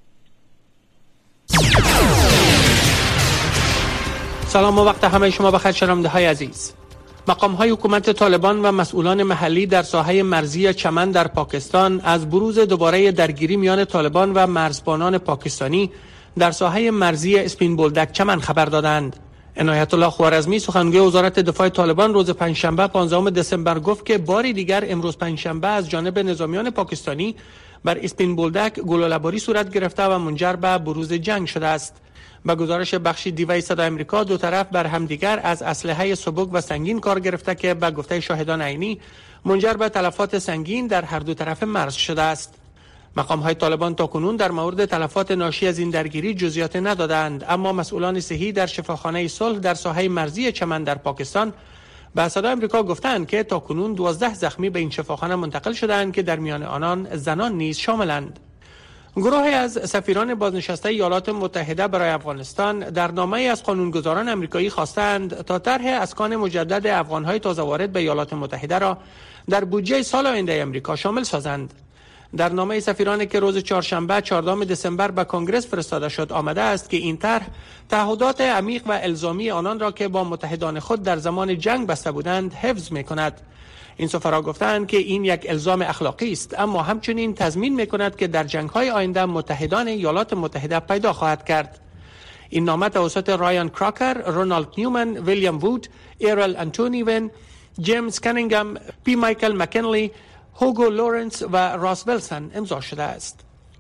سلام و وقت همه شما بخیر شنونده های عزیز. مقام های حکومت طالبان و مسئولان محلی در ساحه مرزی چمن در پاکستان از بروز دوباره درگیری میان طالبان و مرزبانان پاکستانی در ساحه مرزی اسپین بولدک چمن خبر دادند. عنایت الله خوارزمی سخنگوی وزارت دفاع طالبان روز پنجشنبه 15 دسامبر گفت که باری دیگر امروز پنجشنبه از جانب نظامیان پاکستانی بر اسپین بولدک گلوله‌باری صورت گرفته و منجر به بروز جنگ شده است. با گزارش بخش دیوی صدای آمریکا، دو طرف بر همدیگر از اسلحه سبک و سنگین کار گرفته که به گفته شاهدان عینی منجر به تلفات سنگین در هر دو طرف مرز شده است. مقام‌های طالبان تاکنون در مورد تلفات ناشی از این درگیری جزئیات ندادند، اما مسئولان صحی در شفاخانه صلح در ساحه مرزی چمن در پاکستان به صدای آمریکا گفتند که تاکنون 12 زخمی به این شفاخانه منتقل شدند که در میان آنان زنان نیز شاملند. گروهی از سفیران بازنشسته ایالات متحده برای افغانستان در نامه‌ای از قانونگذاران آمریکایی خواستند تا طرح اسکان مجدد افغان‌های تازه وارد به ایالات متحده را در بودجه سال آینده آمریکا شامل سازند. در نامه سفیرانی که روز چهارشنبه 14 دسامبر به کنگره فرستاده شد آمده است که این طرح تعهدات عمیق و الزامی آنان را که با متحدان خود در زمان جنگ بسته بودند حفظ می‌کند. این سفرا گفتند که این یک الزام اخلاقی است، اما همچنین تضمین می‌کند که در جنگ‌های آینده متحدان ایالات متحده پیدا خواهد کرد. این نامه توسط رایان کراکر، رونالد نیومن، ویلیام وود، ایرل انتونیون، جیمز کنینگهم، پی مایکل مکنلی، هوگو لورنس و راس ویلسون امضا شده است.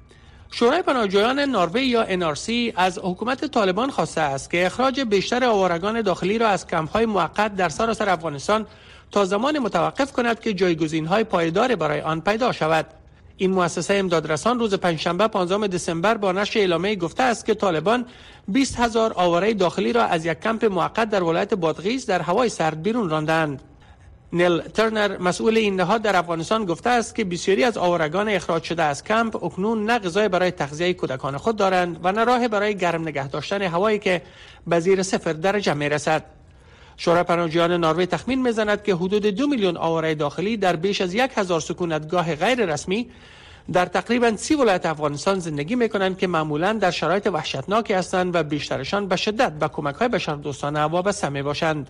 شورای پناهجویان نروژ یا NRC از حکومت طالبان خواسته است که اخراج بیشتر آوارگان داخلی را از کمپ‌های موقت در سراسر افغانستان تا زمان متوقف کند که جایگزین‌های پایدار برای آن پیدا شود. این مؤسسه امدادرسان روز پنجشنبه 15 دسامبر با نشر اعلامیه گفته است که طالبان 20,000 آواره داخلی را از یک کمپ موقت در ولایت بادغیس در هوای سرد بیرون راندند. نیل ترنر مسئول این نهاد در افغانستان گفته است که بسیاری از آوارگان اخراج شده از کمپ اکنون نه غذای برای تغذیه کودکان خود دارند و نه راه برای گرم نگه داشتن هوایی که به زیر 0 درجه میرسد. شورای پناهجویان نروژ تخمین میزند که حدود 2 میلیون آواره داخلی در بیش از 1,000 سکونتگاه غیر رسمی در تقریبا 30 ولایت افغانستان زندگی میکنند که معمولا در شرایط وحشتناکی هستند و بیشترشان به شدت به کمک‌های بشردوستانه وابسته میباشند.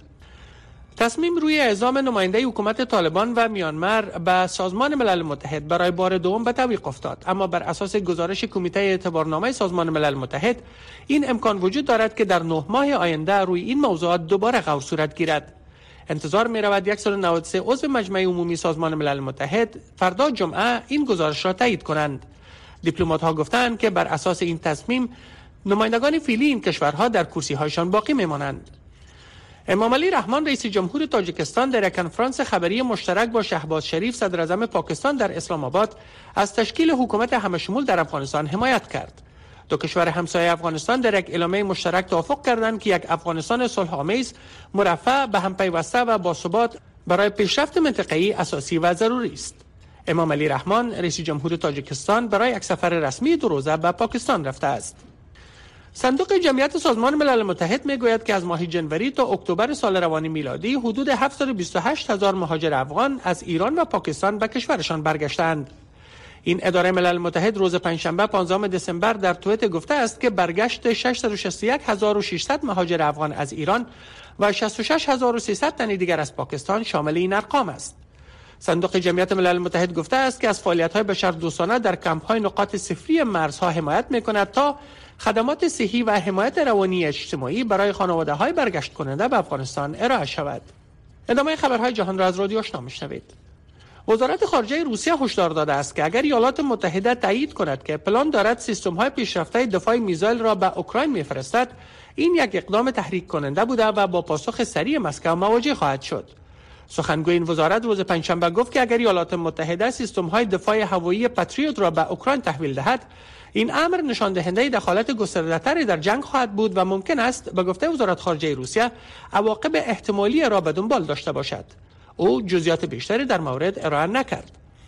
تصمیم روی اعزام نماینده حکومت طالبان و میانمار به سازمان ملل متحد برای بار دوم به تعویق افتاد، اما بر اساس گزارش کمیته اعتبارنامه سازمان ملل متحد این امکان وجود دارد که در 9 ماه آینده روی این موضوعات دوباره غور صورت گیرد. انتظار می رود 193 عضو مجمع عمومی سازمان ملل متحد فردا جمعه این گزارش را تایید کنند. دیپلمات ها گفتند که بر اساس این تصمیم نمایندگان فعلی این کشورها در کرسی هایشان باقی میمانند. امام علی رحمان رئیس جمهور تاجیکستان در یک کنفرانس خبری مشترک با شهباز شریف صدر اعظم پاکستان در اسلام آباد از تشکیل حکومت همشمول در افغانستان حمایت کرد. دو کشور همسایه افغانستان در یک اعلامیه مشترک توافق کردند که یک افغانستان صلح‌آمیز، مرفه، به هم پیوسته و باثبات برای پیشرفت منطقه‌ای اساسی و ضروری است. امام علی رحمان رئیس جمهور تاجیکستان برای یک سفر رسمی 2 روزه به پاکستان رفته است. صندوق جمعیت سازمان ملل متحد میگوید که از ماه جنوری تا اکتبر سال روان میلادی حدود 728,000 مهاجر افغان از ایران و پاکستان به کشورشان برگشتند. این اداره ملل متحد روز پنجشنبه 15 دسامبر در توییت گفته است که برگشت 661,600 مهاجر افغان از ایران و 66,300 تن دیگر از پاکستان شامل این ارقام است. صندوق جمعیت ملل متحد گفته است که از فعالیت‌های بشردوستانه در کمپ‌های نقاط صفری مرزها حمایت می‌کند تا خدمات صحی و حمایت روانی اجتماعی برای خانواده‌های برگشت کننده به افغانستان ارائه شود. ادامه خبرهای جهان را از رادیو آشنا می‌شنوید. وزارت خارجه روسیه هشدار داده است که اگر ایالات متحده تایید کند که پلان دارد سیستم‌های پیشرفته دفاع میزایل را به اوکراین می‌فرستد، این یک اقدام تحریک کننده بوده و با پاسخ سریع مسکو مواجه خواهد شد. سخنگوی این وزارت روز پنجشنبه گفت که اگر ایالات متحده سیستم‌های دفاع هوایی پاتریوت را به اوکراین تحویل دهد، این امر نشان دهنده دخالت گسترده‌تری در جنگ خواهد بود و ممکن است به گفته وزارت خارجه روسیه عواقب احتمالی را به دنبال داشته باشد. او جزئیات بیشتری در مورد ارائه نکرد.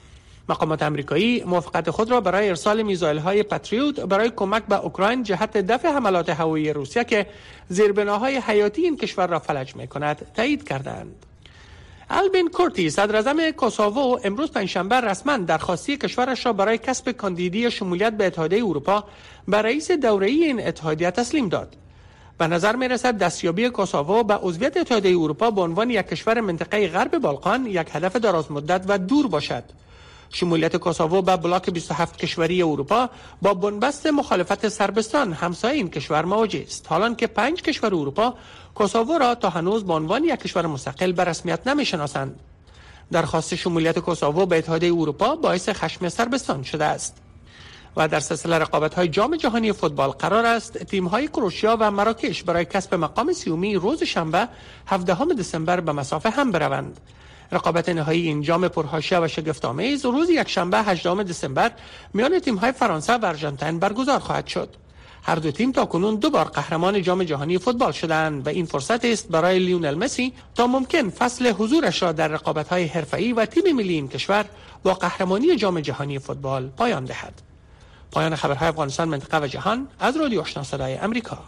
مقامات آمریکایی موافقت خود را برای ارسال میزایل‌های پاتریوت برای کمک به اوکراین جهت دفع حملات هوایی روسیه که زیربناهای حیاتی این کشور را فلج می‌کند تایید کردند. آلبین کورتی صدراعظم کوسوو امروز پنجشنبه رسما درخواستی کشورش را برای کسب کاندیدی شمولیت به اتحادیه اروپا به رئیس دوره‌ای این اتحادیه تسلیم داد. به نظر می‌رسد دستیابی کوسوو به عضویت اتحادیه اروپا به عنوان یک کشور منطقه غرب بالقان یک هدف درازمدت و دور باشد. شمولیت کوسوو به بلاک 27 کشوری اروپا با بنبست مخالفت صربستان همسایه این کشور مواجه است، حالان که 5 کشور اروپا کوسوو را تا هنوز به عنوان یک کشور مستقل به رسمیت نمی‌شناسند. درخواست شمولیت کوسوو به اتحادیه اروپا باعث خشم صربستان شده است. و در سلسله رقابت‌های جام جهانی فوتبال قرار است تیم‌های کروشیا و مراکش برای کسب مقام سیومی روز شنبه 17 دسامبر به مسافه هم بروند. رقابت نهایی این جام پرحاشیه و شگفت‌آمیز روز یکشنبه 18 دسامبر میان تیم‌های فرانسه و آرژانتین برگزار خواهد شد. هر دو تیم تاکنون 2 بار قهرمان جام جهانی فوتبال شدند و این فرصت است برای لیونل مسی تا ممکن فصل حضورش را در رقابت‌های حرفه‌ای و تیم ملی این کشور با قهرمانی جام جهانی فوتبال پایان دهد. پایان خبرهای افغانستان، منطقه و جهان از رادیو آشنا صدای امریکا.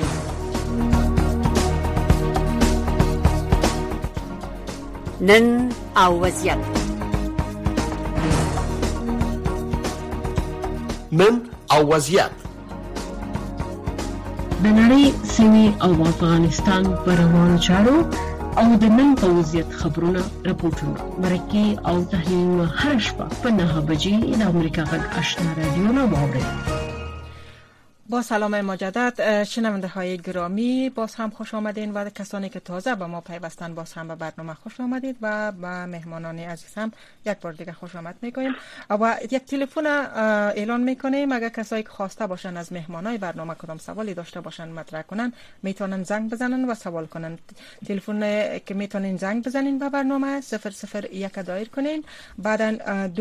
نن او وضعیت. نن او وضعیت. د نړۍ سیمې او افغانستان پر روانو چارو او د نن په وضعیت خبرونه راپورټونه مرکه او تحلیلونه هر شپه په 9 بجې د امریکا غږ آشنا رادیو نه واورئ. با سلام مجدد شنونده های گرامی، باز هم خوش آمدین و کسانی که تازه به ما پیوستن باز هم به برنامه خوش آمدید و به مهمانان عزیز هم یک بار دیگه خوش آمد میگوییم و یک تلفن اعلان میکنیم. اگر کسایی که خواسته باشن از مهمانای برنامه کدام سوالی داشته باشن مطرح کنن میتونن زنگ بزنن و سوال کنن. تلفن که میتونین زنگ بزنین به برنامه 001 دایر کنین، بعدن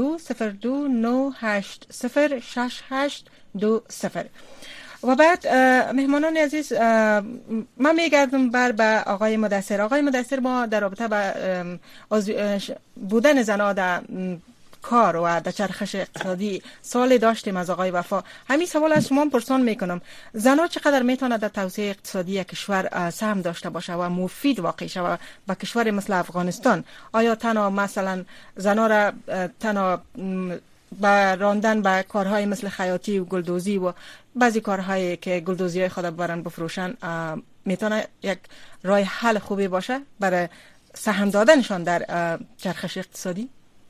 202980682 و بعد مهمانان عزیز من میگردم به آقای مدثر. آقای مدثر، ما در رابطه با بودن زنها در کار و در چرخش اقتصادی سوال داشتیم از آقای وفا. همین سوال از شما پرسان میکنم، زنها چقدر میتونه در توسعه اقتصادی کشور سهم داشته باشه و مفید واقع شه و به کشور مثل افغانستان؟ آیا تنها مثلا زنها را تنها با راندن به کارهای مثل خیاطی و گلدوزی و بعضی کارهایی که گلدوزی های خود برن بفروشن میتونه یک راه حل خوبی باشه برای سهم دادنشان در چرخش اقتصادی؟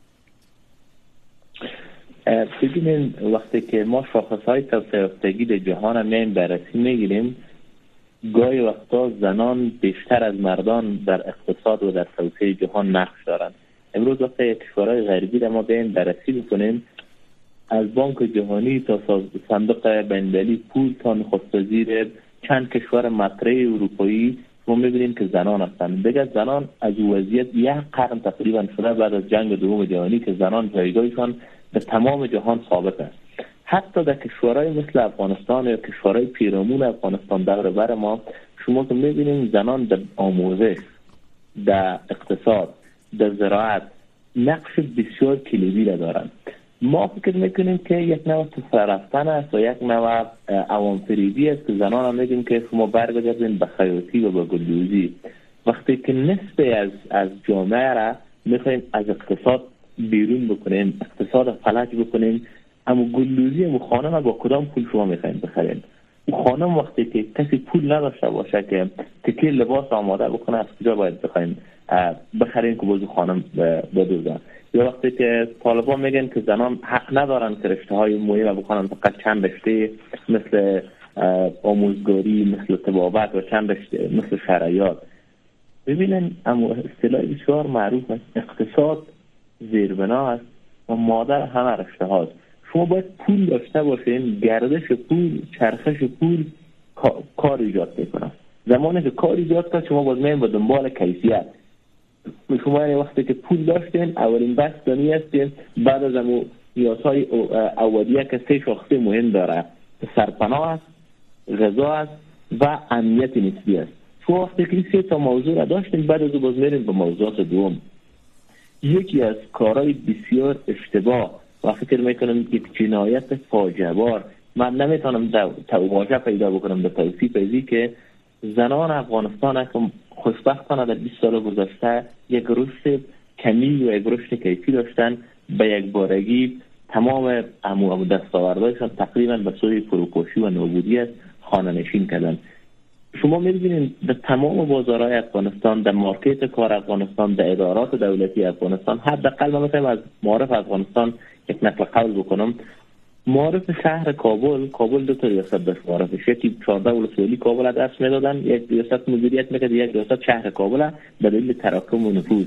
ببینید، وقتی که ما شاخصهای توسعه یافتگی در جهان میم بررسی میگیریم، گاهی وقتا زنان بیشتر از مردان در اقتصاد و در توسعه جهان نقش دارند. امروز وقتی کشورهای غربی را ما بین بررسی بکنیم، از بانک جهانی تا صندوق بین‌المللی پول تا نخست وزیر چند کشور مطرح اروپایی ما می‌بینیم که زنان هستند. دیگر زنان از وضعیت یک قرن تقریبا شده بعد از جنگ دوم جهانی که زنان جایگاهشان در تمام جهان ثابت است. حتی در کشورهای مثل افغانستان یا کشورهای پیرامون افغانستان دور بر ما شما که می‌بینید زنان در آموزش، در اقتصاد، در زراعت نقش بسیار کلیدی را دارند. ما فکر میکنیم که یک نوع توسعه رفتن است و یک نوع عوام‌فریبی است که زنان هم میگیم که شما برگردین به خیاطی و به گلدوزی، وقتی که نصفی از جامعه را میخوایم از اقتصاد بیرون بکنیم، اقتصاد فلج بکنیم. اما گلدوزی و خانم با کدام پول شما میخوایم بخرین؟ خانم وقتی که کسی پول نداشته باشه که تکی لباس آماده بکنه، از کجا باید بخوایم بخرین که بازو خانم بدوزن؟ یا وقتی که طالبان میگن که زنان حق ندارن که رشته های مهم بخونن، فقط چند رشته مثل آموزگاری، مثل طبابت و چند رشته مثل شرعیات. ببینن اما اصطلاح بسیار معروف است، اقتصاد زیربنا است و مادر همه رشته هاست. شما باید پول داشته باشین، گردش پول، چرخش پول کار ایجاد میکنه. زمانی که کار ایجاد کنه شما باز میایم به دنبال کیفیت. شما یعنی وقتی که پول داشتین اولین بحث دانی هستین، بعد از امو نیازهای اولیه که 3 شاخصه مهم داره، سرپناه است، غذا است و امنیت نسبی است. شما وقتی که 3 تا موضوع را داشتین بعد از او باز میرین به موضوعات دوم. یکی از کارهای بسیار اشتباه و فکر میکنم یک جنایت فاجعه بار، من نمیتونم واژه پیدا بکنم به توصیف ازی که زنان افغانستان که خوشبختانه در 20 سال گذشته یک رشد کمی و یک رشد کیفی داشتن، به یک بارگی تمام دستاوردهایشان تقریبا به سوی فروپاشی و نابودی خانه نشین کردن. شما می‌بینید در تمام بازارهای افغانستان، در مارکت کار افغانستان، در ادارات دولتی افغانستان، حداقل من مثلا از معارف افغانستان یک نقل قول بکنم، معارف شهر کابل دو تا ریاست داشت. معارفش یکی 14 ولسوالی کابل دست میدادن، یک ریاست مدیریت میکرد، یک ریاست شهر کابل به دلیل تراکم و نفوذ.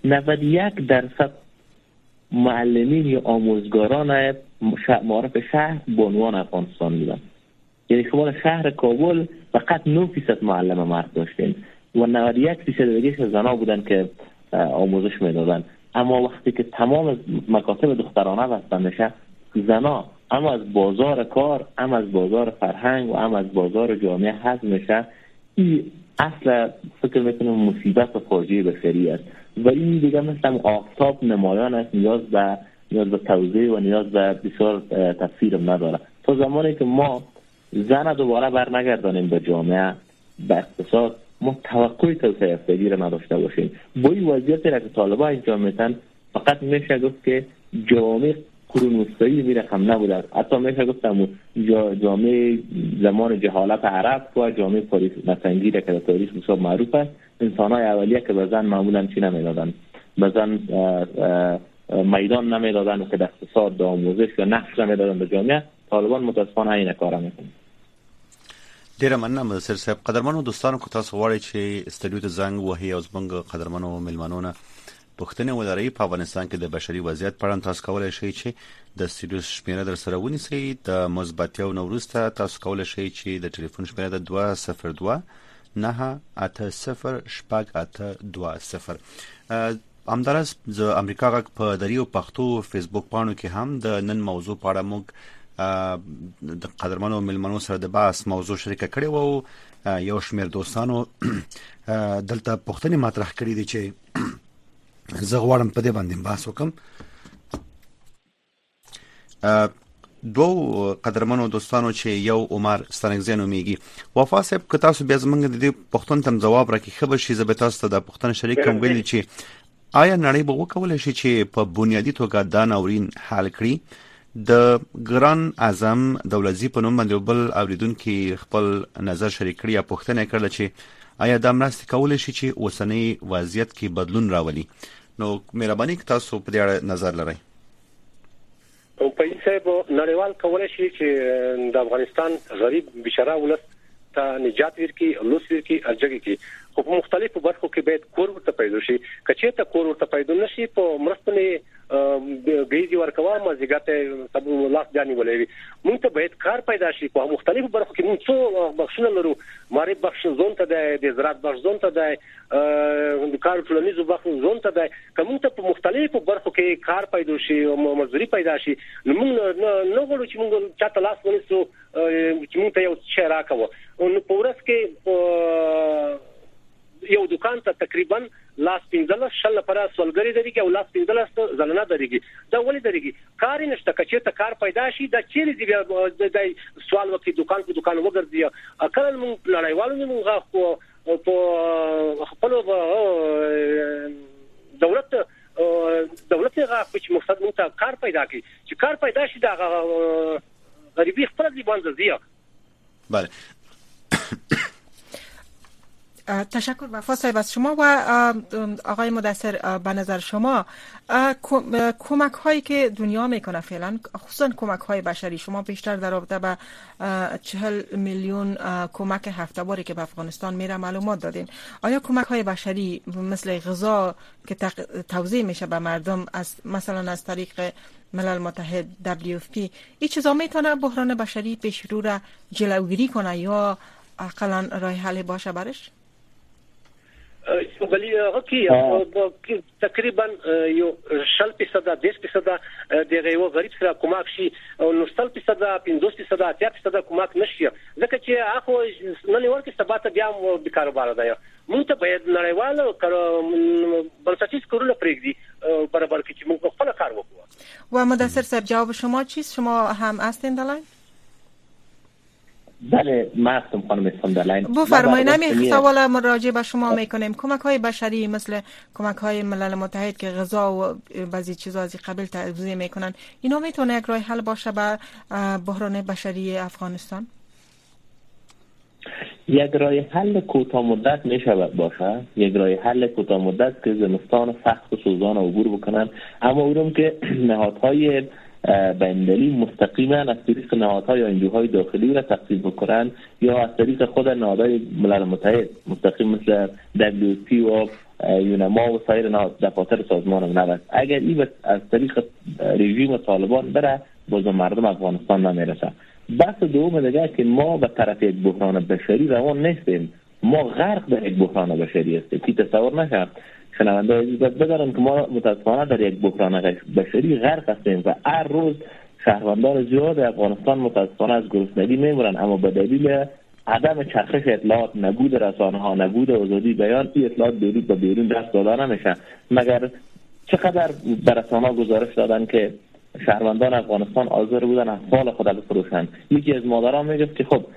91% معلمین یا آموزگاران معارف شهر بانوان افغانستان بودن. یعنی شما شهر کابل فقط 9% معلم مرد داشتین و 91% دیگه زنا بودن که آموزش میدادن. اما وقتی که تمام مکاتب دخترانه بسته میشه، زنا اما از بازار کار، اما از بازار فرهنگ و اما از بازار جامعه حذف میشه، این اصلا فکر میکنم مصیبت و فاجعه بشری است و این دیگه مثل آفتاب نمایان است، نیاز به توضیح و نیاز به بسیار تفسیر نداره. تا زمانی که ما زن دوباره برنگردانیم به جامعه، به اقتصاد، ما توقع توسعه یافتگی را نداشته باشیم. با این وضعیتی را که طالبان انجام میدن، فقط میشه گفت که جامعه قرون وسطایی می رقم نبوده. حتی میشه گفتم جامعه زمان جهالت عرب و جامعه پاریس مسنگی که در تاریخ بسیار معروف است، انسان‌های اولیه که به زن معمولا چی نمیدادن، به زن میدان نمیدادن که در اقتصاد، در آموزش یا نقش نمیدادن به جامعه. طالبان متاسفانه این کار میکنن. ډیره مننه مدثر صاحب. قدرمنو دوستانو که تاسو غواړئ چې استډیو ته زنګ وهئ او زموږ قدرمنو مېلمنو نه پوښتنې ولرئ په افغانستان کې د بشري وضعیت په اړه تاسو کولی شئ چې د استډیو شمیره در سره ونیسئ. د مثبتیو نه وروسته تاسو کولی شئ چې د ټلیفون شمیره د 202 980 همدارس د امریکا غږ په دریو پښتو فیسبوک پاڼو کې هم د نن موضوع په اړه موږ د قدرمنو مېلمنو سره د بحث موضوع شریکه کړې وو. یو شمېر دوستانو دلته پوښتنې مطرح کړې دي چې زه غواړم په دې باندې بحث وکم. دو قدرمنو دوستانو چې یو عمر ستنګزی نومیږي. وفا صاحب که تاسو بیا زمونږ د دې پوښتنې ته جواب راکړئ ښه به شي. زه به تاسو ته د پوښتنې شریک کوم ویلي چې آیا نړۍ به وکولی شي چې په بنیادي توګه دا ناورین حل کړي؟ د ګران اعظم دولتزی په نوم باندې بل اوریدونکو خپل نظر شریک کړی یا پوښتنه کړله چې آیا دا مرسته کولی شي چې اوسنۍ وضعیت کې بدلون راولي؟ نو مهرباني که تاسو په دې اړه نظر لرئ. په حساب نړیوال کولای شي چې د افغانستان غریب بشرا ولس ته نجات ورکړي، لوس ورکړي، ارجګي کړي. خو په مختلفو برخو کې باید کور ورته پیدا شي. کچې ته کور ورته پیدا نشي، په مرستنې غیزي ورکوا مزګته سبو لاس ځاني ولې مونږ ته باید کار پیدا شي. په مختلفو برخو کې مونږ څو بخښنه لرو. ماري بخښ زون ته د زراعت بخښ زون ته د کار ټولنیزو بخښ زون ته د کوم ته په مختلفو برخو کې کار پیدا شي او مزدوري پیدا شي. نو مونږ نه غواړو چې مونږ چاته لاس ونیسو چې مونږ ته یو څه راکوو. نو په ورځ کې یو دکان ته تقریبا لاس 15 شل لپاره سولګری درېږي او لاس 15 زلنه درېږي. دا ولې درېږي؟ کار نشته. کچې ته کار پیدا شي دا چیرې دی د سوال وکي دکان په دکان وګرځي. اکل موږ لړایوالو موږ په خپل دولت هغه چې مقصد موږ ته کار پیدا کړي چې کار پیدا شي دا غریبي خپل دی باندې زیه. بله تشکر وفا صاحب از شما و آقای مدثر. به نظر شما کمک هایی که دنیا میکنه فعلا، خصوصا کمک های بشری، شما بیشتر در رابطه با 40 میلیون کمک هفته‌واری که به افغانستان میره معلومات دادین. آیا کمک های بشری مثل غذا که توزیع میشه به مردم از مثلا از طریق ملل متحد WFP این چیزا میتونه بحران بشری پیش رو را جلوگیری کنه یا اقلا راه حل باشه برش؟ ولی هغه تقریبا یو 60% 10% دغه یو غریب سره کومک شي او 90% 50% 80% کومک نشي. ځکه چې هغه نه لور کې ثبات بیا د کاروبار دی. مونږ ته باید نړیوال بنسټیز کورونه پرېږدي و مدثر صاحب جواب شما چیست؟ شما هم هستین در لاین؟ بله من هستم خانم اسلام در لاین. بفرمایید. همین سوال راجع به شما میکنیم. کمک های بشری مثل کمک های ملل متحد که غذا و بعضی چیزا از این قبیل توزیع میکنن، اینا میتونه یک راه حل باشه به بحران بشری افغانستان؟ یک راه حل کوتاه مدت میشود باشه، یک راه حل کوتاه مدت که زمستان سخت و سوزان عبور بکنن، اما اونم که نهادهای بین‌المللی مستقیما از طریق نهادهای یا انجوهای داخلی را تقسیم بکنن یا از طریق خود نهادهای ملل متحد مستقیم مثل WFP و یونما و سایر دفاتر سازمان ملل. اگر این از طریق رژیم طالبان بره باز مردم افغانستان نمیرسه. بحث دوم دیگه که ما به طرف یک بحران بشری روان نیستیم، ما غرق در یک بحران بشری هستیم. کی تصور نشه شنونده عزیز بدارن که ما متاسفانه در یک بحران بشری غرق هستیم و هر روز شهروندان زیاد افغانستان متاسفانه از گرسنگی میمیرن، اما به دلیل عدم چرخش اطلاعات، نبود رسانه ها، نبود آزادی بیان، این اطلاعات به بیرون دست داده نمیشه. مگر چقدر به رسانه گزارش دادن که شهروندان افغانستان حاضر بودن اطفال خود بفروشن. یکی از مادران میگفت که خب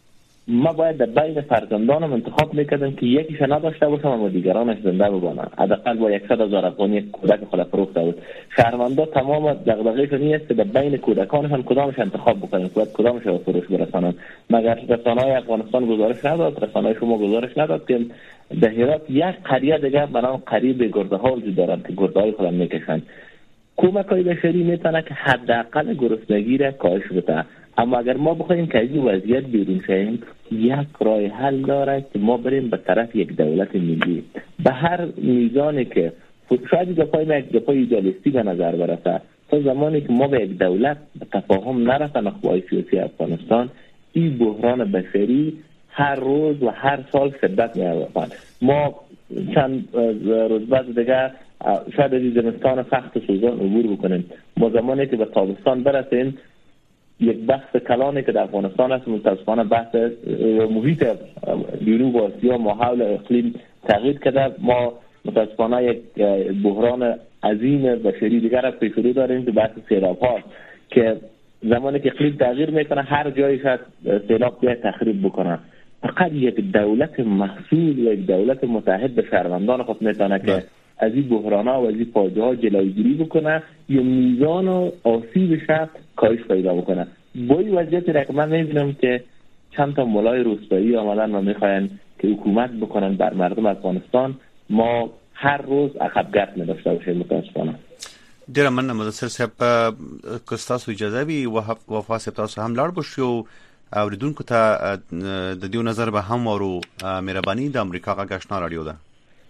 ما باید در بین فرزندانم انتخاب میکردم که یکیش نداشته باشم اما دیگرانش زنده بمانن، حداقل با 100,000 افغانی کودک خود فروخته بود. شهروندان تمام دغدغه‌شون این است که در بین کودکانشان کدامش انتخاب بکنن، کدامش رو فروش برسانن. مگر رسانه‌های افغانستان گزارش نداد، رسانه‌های شما گزارش نداد که در هرات یک قریه دیگه به نام قریب گرده‌ها وجود دارند که گرده‌های خودم میکشن. کمک‌های بشری میتونه که حداقل گرسنگی را کاهش بده، اما اگر ما بخوایم که از این وضعیت بیرون شیم، یک راه حل داره که ما بریم به طرف یک دولت ملی به هر میزانی که شاید گپای ایدئالیستی به نظر برسه. تا زمانی که ما به یک دولت تفاهم نرسه نخبه‌های سیاسی افغانستان، این بحران بشری هر روز و هر سال شدت می‌یابد. ما چند روز بعد دیگه شاید از زمستان سخت و سوزان عبور بکنیم. ما زمانی که به تابستان برسیم، یک بحث کلانی که در افغانستان هست متاسفانه بحث محیط جنوب آسیا ماحول اقلیم تغییر کرده. ما متاسفانه یک بحران عظیم بشری دیگر را پیش رو داریم که بحث سیلاب هاست که زمانی که اقلیم تغییر میکنه هر جایی شاید سیلاب بیاد تخریب بکنه. فقط یک دولت محصول و یک دولت متحد به شهروندان خود میتونه که از این بحران‌ها و از این فاجعه‌ها جلوگیری بکنه یا میزان و آسیبش کاهش پیدا بکنه. با این وضعیتی را که من می‌بینم که چند تا مولای روستایی آمدن و می‌خواین که حکومت بکنن بر مردم افغانستان، ما هر روز عقب‌گرد می‌داشته باشیم متاسفانه. ډیره مننه مدثر صاحب، که تاسو اجازه وي وفا صاحب تاسو هم لاړ بشو اوریدونکو ته د دې نظر به هم ورو مهرباني د امریکا غږ آشنا رادیو ده.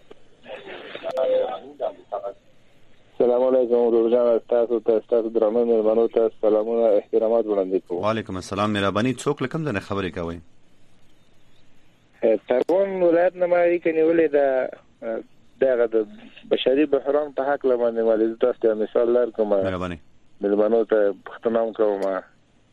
سلام علیکم روزان تاسو درنو مېلمنو ته سلامونه احترامات وړاندې کوم. وعلیکم السلام مهرباني. څوک لکم د خبرې کوي؟ ترون ولایت نمایي کنيولې د بشري بحران په حق لمنه مالي تاسو مثال لر کوم. مهرباني مېلمنو ته پښتنام کوم.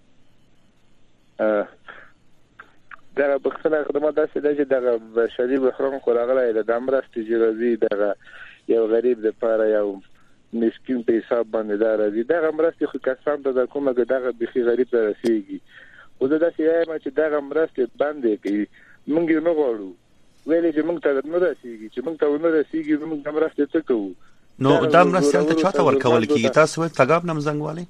دا بخښنه خدمت داسې ده چې د بشري بحران خو راغلی د امرستي جوړوي د یو غریب د پاره یو مسکین په حساب باندې دا راځي. دا امرستي خو کسان ته د کومه دغه بخي غریب ته رسیږي. او دا داسې وایم چې دا امرستي باندې کوي موږ نه غواړو ویلې چې موږ ته نه رسیږي، چې موږ ته نه رسیږي موږ امرستي څه کوو. نو دا امرستي ته چاته ورکول کیږي؟ تاسو تګاب نم زنګوالي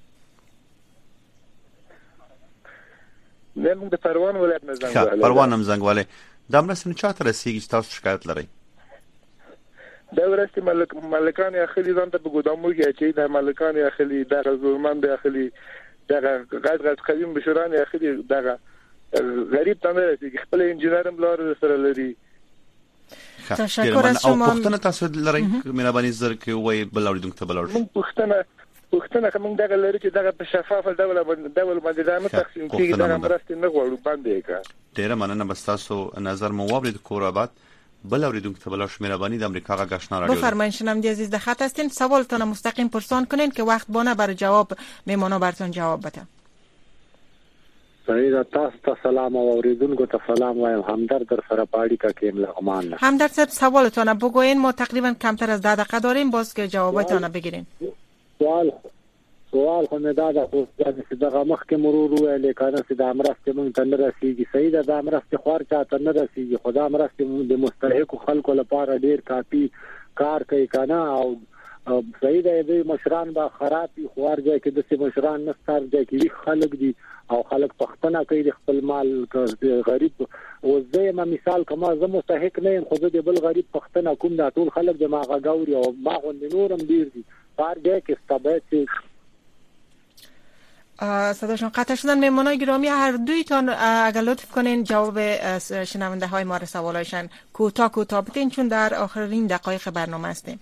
نه موږ د پروان ولایت نه زنګوالي پروان نم زنګوالي دا امرستي چاته رسیږي چې تاسو شکایت لرئ؟ دا ورسته مالکان اخلي ځان ته په ګودامو کې چې د مالکان اخلي د غزورمن د اخلي د غاز قدیم بشوران اخلي د غریب تنه چې خپل انجینرم لار سره لري. تشکر از شما. پښتنه تاسو لرئ مهرباني زر کې وای بلاوریدونکو ته بلاور پښتنه کوم دغه لري چې دغه په شفاف ډول باندې دا نه تقسیم کیږي دا مرسته نه غواړو باندې کا. ډیره مننه بس تاسو نظر مو واورید کورابات بلاوریدونکو ته بلاش مهربانی د امریکا غږ آشنا رادیو. بفرمایید شنونده عزیز در خط هستین، سوالتون مستقیم پرسان کنین که وقت بانه برای جواب میمونه براتون جواب بده. سعید تاسو ته سلام او اوریدونکو ته سلام وایم. همدرد در سره پاړی کا کېم لغمان. همدرد صاحب سوالتون بگوین، ما تقریبا کمتر از 10 دقیقه داریم باز که جوابتون بگیرین. سوال خو مې دا د خو چې دغه مخکې مرور ویل کنه چې د امرستې مونږ ته نه رسیږي صحیح ده د امرستې خور چاته نه رسیږي خو د امرستې د مستحقو خلکو لپاره ډیر کافي کار کوي کنه او صحیح ده د مشران با خراب خوار ځای کې د مشران نه ستار ځای کې خلک دي او خلک پښتنه کوي د خپل مال غریب او زه مثال کوم زه مستحق نه یم خو د بل غریب پښتنه کوم دا ټول خلک د ماغه غوري او ماغه نورم ډیر دي کار ځای کې ستابه صداشون قطع شدن. مهمانای گرامی هر دویتان اگر لطف کنین جواب شنونده های ما را سوالایشان کوتاه بتین چون در آخرین دقایق برنامه هستیم.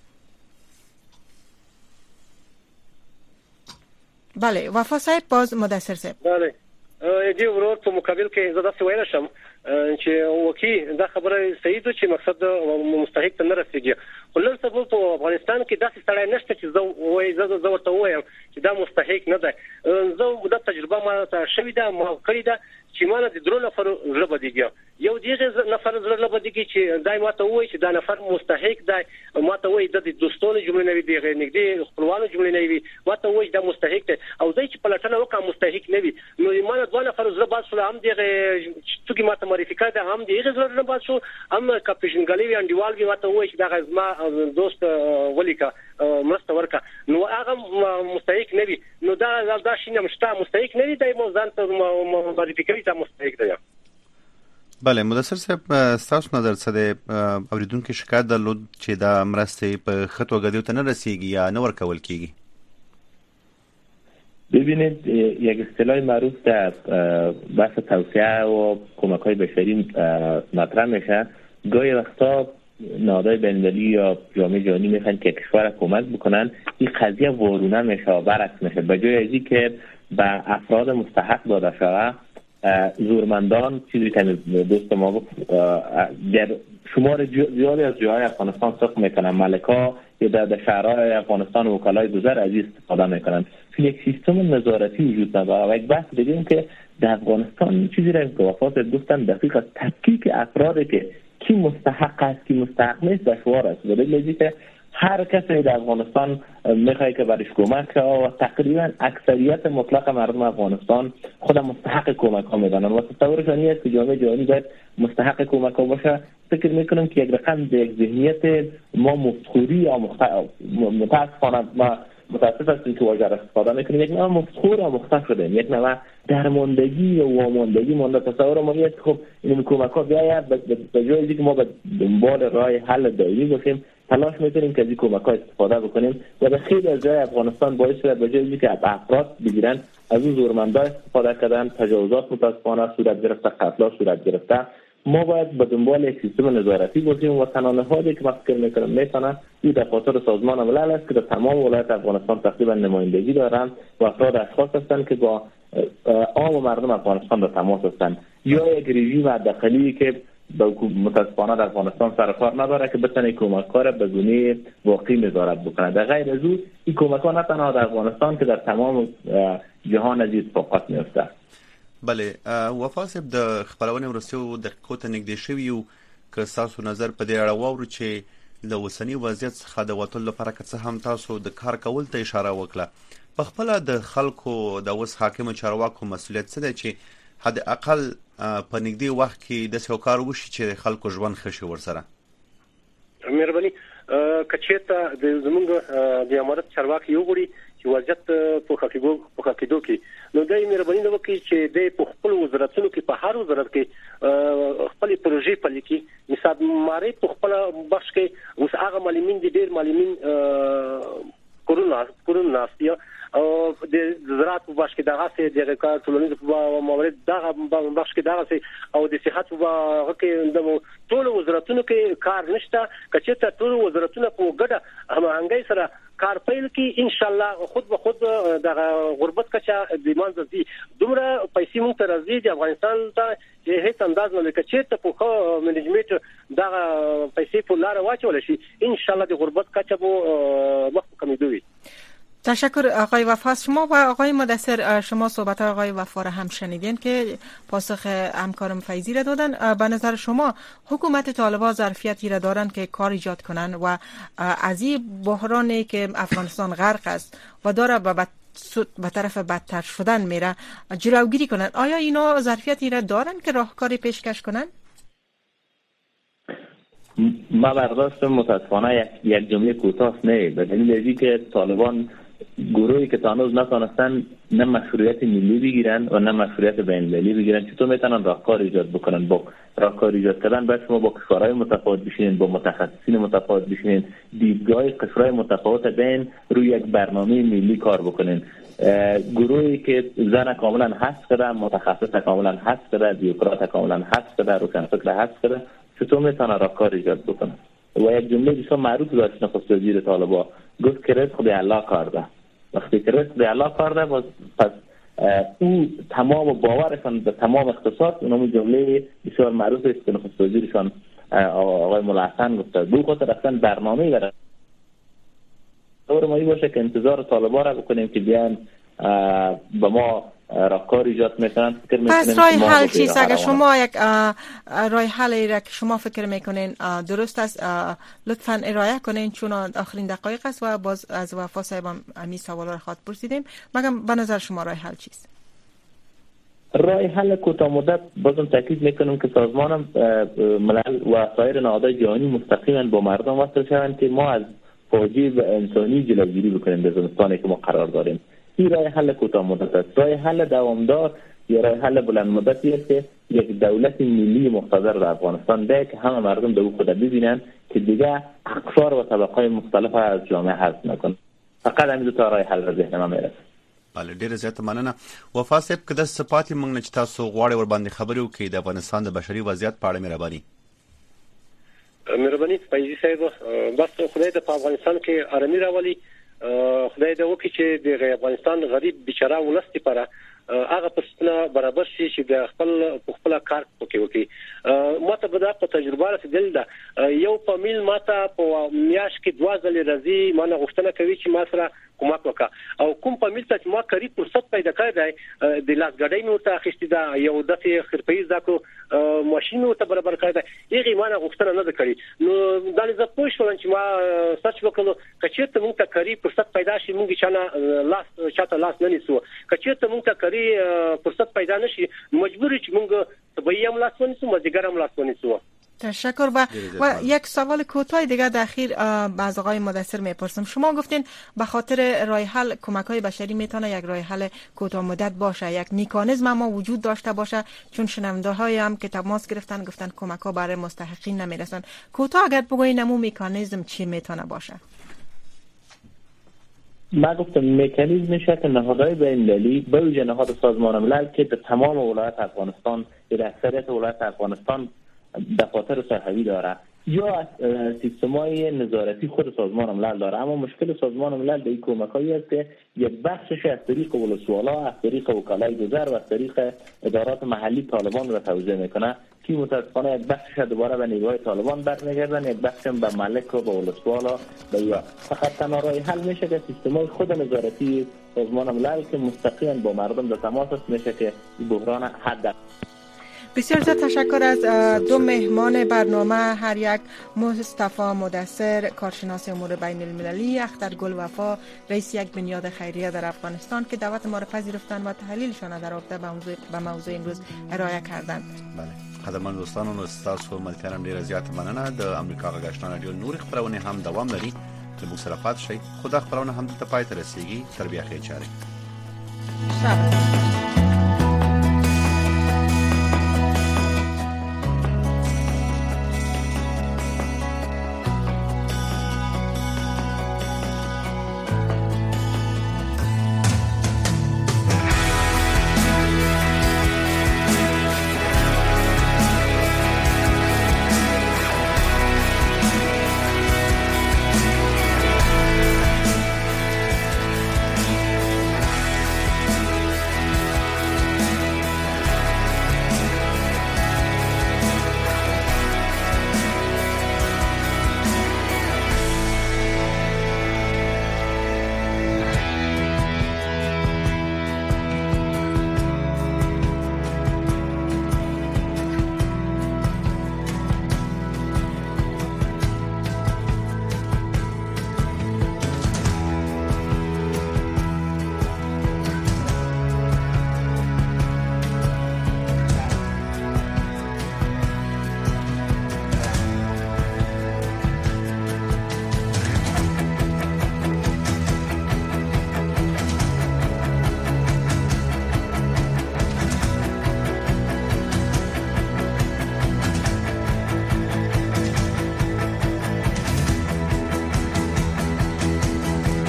بله وفا صاحب باز مدثر صاحب. بله دی ورور په مقابل کې زدا څه ویل شم چې وکی دا خبره صحیح ده چې مقصد مستحق ته نه رسیږي ولر سبب په افغانستان کې داسې سړی نشته چې زه ورته وایم چې دا مستحق نه ده. زه د تجربه ما ته شوې ده ما کړې ده چې مانه د درو نفر زړه بدیږي یو دیغه نفر زړه بدیږي چې دای ماته وایي چې دا نفر مستحق دی ماته وایي د دوستانو جمله نه وي دیغه نګدي خپلوانو جمله نه وي ماته وایي دا مستحق دی او دای چې پلټنه وکړه مستحق نه وي نو مانه دوه نفر زړه باد شو هم دیغه چې ماته معرفي کړه هم دیغه زړه باد شو هم کاپیشنګالي وی انډیوال وی ماته وایي چې دا غزما دوست ولیکا مرسته ورکا نو هغه مستحق نه وي نو دا شینه مشته مستحق نه وي د موزان ته معرفي کوي دا مستحق دی. بله مدثر صاحب تاسو نظر څه دی اوریدونکو شکایت درلود چې دا مرستې په خطو غدیو ته نه رسیږي یا نه ورکول کیږي؟ ببینید یک اصطلاح معروف در بحث توسعه و کمک‌های بشری مطرح میشه گاهی وقتا نهادهای بین‌المللی یا جامعه جهانی میخوان که کشور کمک بکنن این قضیه وارونه میشه برعکس میشه به جای ازی که به افراد مستحق داده شود زورمندان چیزی که دوست ما گفت در شمار زیادی از جاهای افغانستان سقف میکنن ملکا یا در شهرهای افغانستان وکلای گذر از این استفاده میکنن یک سیستم نظارتی وجود نداره و یک بحث دیدیم که در افغانستان چیزی را که وفات گفتن دقیق از تفکیک افرادی که کی مستحق است کی مستحق نیست دشوار است ولی که هر کسی در افغانستان میخواد که برش کمک کنه و تقریبا اکثریت مطلق مردم افغانستان خود مستحق کمک ها میدانن و تصورشان است که جامعه جهانی باید مستحق کمک ها باشه. فکر میکنم که یک رقم به یک ذهنیت ما مفتخوری یا متاسفانه ما متاسف هستیم که واژه را استفاده میکنیم یک نوع مفتخور و مختف شدیم یک نوع درماندگی و واماندگی مونده. تصور ما است خب این کمک ها بیاید به جای اینکه ما به دنبال راه حل دایمی باشیم تلاش میکنیم که از این کمک ها استفاده بکنیم و به خیلی از جای افغانستان باعث شده به جای اینکه افراد بگیرن از اون زورمندا استفاده کردن تجاوزات متاسفانه صورت گرفته قتل‌ها صورت گرفته. ما باید به دنبال یک سیستم نظارتی باشیم و تنها نهادی که فکر میکنم میتونه این دفاتر سازمان ملل است که در تمام ولایت افغانستان تقریبا نمایندگی دارند و افراد اشخاص هستند که با عام مردم افغانستان در تماس هستند یا یک رژیم حداقلی که متاسفانه در افغانستان سر کار نداره که بتونه کمک‌ها به گونه واقعی نظارت بکنه. در غیر از او این کمک‌ها نه تنها در افغانستان که در تمام جهان از اتفاقات میفته. بله وفا صاحب د خبرونه ورسېو دقیقو ته نږدې شوي یو که تاسو نظر په دې اړه واورو چې د اوسني وضعیت څخه د وتلو لپاره که څه هم تاسو د کار کول ته اشاره وکړه په خپله د خلکو د اوس حاکمو چارواکو مسؤلیت څه دی چې حد اقل په نږدې وخت کې داسې یو کار وشي چې خلکو ژوند ښه شي ورسره؟ مهرباني که چېرته زموږ د امارت چارواکي وګوري چې وضعیت په خکېدو کې نو دای مهرباني وکړي چې د په خپل وزارتونو کې په هر وزارت کې خپل پروژې پلي کړي. مثال ماري په خپل بخش کې اوس هغه معلمین دي ډېر معلمین کورونه ناستیا او د زراعت په بخش کې دغه څه د کار ټولنیز موارد دغه بخش کې دغه څه او د صحت په هغه کې د ټول وزارتونو کې کار نشته. کچې ته ټول وزارتونه په ګډه هماهنګۍ سره کار پیل کی ان شاء الله خود به خود د غربت کچا د منځ دي دومره پیسې مونږ ته راځي د افغانستان ته هیڅ انداز نه لکه چې ته په منیجمنت دا پیسې په لار واچول شي ان شاء الله د غربت کچا به مخ کمیدوي. تشکر آقای وفا. شما و آقای مدثر شما صحبت آقای وفا را هم شنیدین که پاسخ همکارم فیضی را دادن. به نظر شما حکومت طالبان ظرفیتی را دارند که کار ایجاد کنند و از این بحرانی که افغانستان غرق است و داره به به طرف بدتر شدن میره جلوگیری کنن. آیا اینا ظرفیتی را دارن که راهکاری پیشکش کنن؟ ما برداشت متاسفانه یک جمله کوتاه نه، به دلیل که طالبان گروهی که تانوز نتونستن نه مشروعیت ملی بگیرن و نه مشروعیت بین‌المللی بگیرن، چطور میتونن راهکار ایجاد بکنن؟ با راهکار ایجاد کردن باید شما با کشورهای متفاوت بشینین، با متخصصین متفاوت بشینین، دیدگاه کشورهای متفاوت بین روی یک برنامه ملی کار بکنین. گروهی که زن کاملا حذف کرده، متخصص کاملا حذف کرده، بیوکرات کاملا حذف کرده، روشنفکر حذف کرده، چطور میتونن راهکار ایجاد بکنن؟ و یک جمله بسیار معروف داشت نخست وزیر طالبان، گفت که رزق به الله کارده. وقتی که رزق به الله کارده، پس او تمام باورشان به تمام اقتصاد، اونم جمله بسیار معروف است که نخست وزیرشان آقای مولا حسن گفته، دو خاطر اصلا برنامه‌ای داره. طور مایی باشه که انتظار طالبان را بکنیم که بیان به ما راهکار ایجاد میکنن. پس راه حل چیست؟ اگر شما یک راه حلی را که شما فکر میکنین درست است لطفا ارائه کنین، چون آخرین دقایق است و باز از وفا صاحب همین سوال را خواهد پرسیدیم. مگم به نظر شما راه حل چیست؟ راه حل کوتاه مدت بازم تاکید میکنم که سازمان ملل و سایر نهادهای جهانی مستقیما با مردم وصل شوند که ما از فاجعه انسانی جلوگیری بکنیم در زمستانی که ما قرار داریم. این راه حل کوتاه مدت است. راه حل دوامدار یا راه حل بلند مدتی است که یک دولت ملی مقتدر در افغانستان ده که همه مردم در خود ببینن که دیگه اقشار و طبقات مختلف از جامعه حذف نکنن. فقط همین دو تا راه حل را ذهن ما میرسه. بله، ډیره زیاته مننه. وفا صاحب که د صفاتې موږ نه چې تاسو غواړئ ور باندې خبرې وکړئ د افغانستان د بشري وضعیت په اړه مهرباني. مهرباني فیضي صاحب، بس خدای د افغانستان کې آرامي راولي. خدای دې وکړي چې د افغانستان غریب بیچاره ولس لپاره هغه پسنه برابر شي چې د خپل کار کوي. ماته به دا په تجربه رسیدل ده. یو فامیل ماته په میاش کې 2 ځلې راځي، ما نه غوښتنه کوي چې ما سره کومک وکړه، او کوم فامیل ته چې ما کاری فرصت پیدا کړی دی د لاسګډۍ مې ورته اخیستې ده، یو داسې خرپهیز داکو ماشین مې ورته برابر کړی دی، هغې ما نه غوښتنه نه ده کړې. نو دا زه پوه شوم چې ما سرچ وکړو که چېرته موږ ته کاري فرصت پیدا شي موږ چاته لاس نه نیسو، که چېرته موږ ته کاري فرصت پیدا نشي مجبور چې موږ طبیعي هم لاس ونیسو، مازدیګر هم لاس ونیسو. تشکر. و یک سوال کوتاه دیگه در اخیر از آقای مدثر میپرسم. شما گفتین به خاطر راه حل کمک‌های بشری میتونه یک راه حل کوتاه مدت باشه، یک مکانیزم ما وجود داشته باشه، چون شنونده‌های هم که تماس گرفتن گفتن کمک‌ها برای مستحقین نمیرسن. کوتاه اگر بگوین نمو مکانیزم چی میتونه باشه؟ ما گفتم مکانیزمش که نهادهای بین‌المللی به ویژه نهاد سازمان ملل که در تمام ولایات افغانستان یا اکثریت ولایات افغانستان دفاتر سرحدی داره یا سیستم‌های نظارتی خود سازمان ملل داره، اما مشکل سازمان ملل به این کمک‌هایی است که یک بخشش از طریق ولسوالا، از طریق وکلای گذر و از طریق ادارات محلی طالبان را توزیع میکنه که متاسفانه یک بخشش دوباره به نیروهای طالبان برمیگردن، یک بخش به ملک و به ولسوالا و فقط تنها راه حل میشه که سیستم‌های خود نظارتی سازمان ملل که مستقیما با مردم در تماس است میشه که این بحران حد. بسیار زیاد تشکر از دو مهمان برنامه، هر یک مصطفی مدثر کارشناس امور بین المللی، اخترگل وفا رئیس یک بنیاد خیریه در افغانستان که دعوت ما را پذیرفتند و تحلیلشان در رابطه به موضوع امروز ارائه کردند. بله، قدرمن دوستانو، نو تاسو ملتيانم ډیر زیات مننه. د امریکا غږ رادیو نور خبرونه هم دوام لري. د موږ سره پات شي. خدا خبرونه هم د پای ته رسیږي. تر بیا خیر چاره.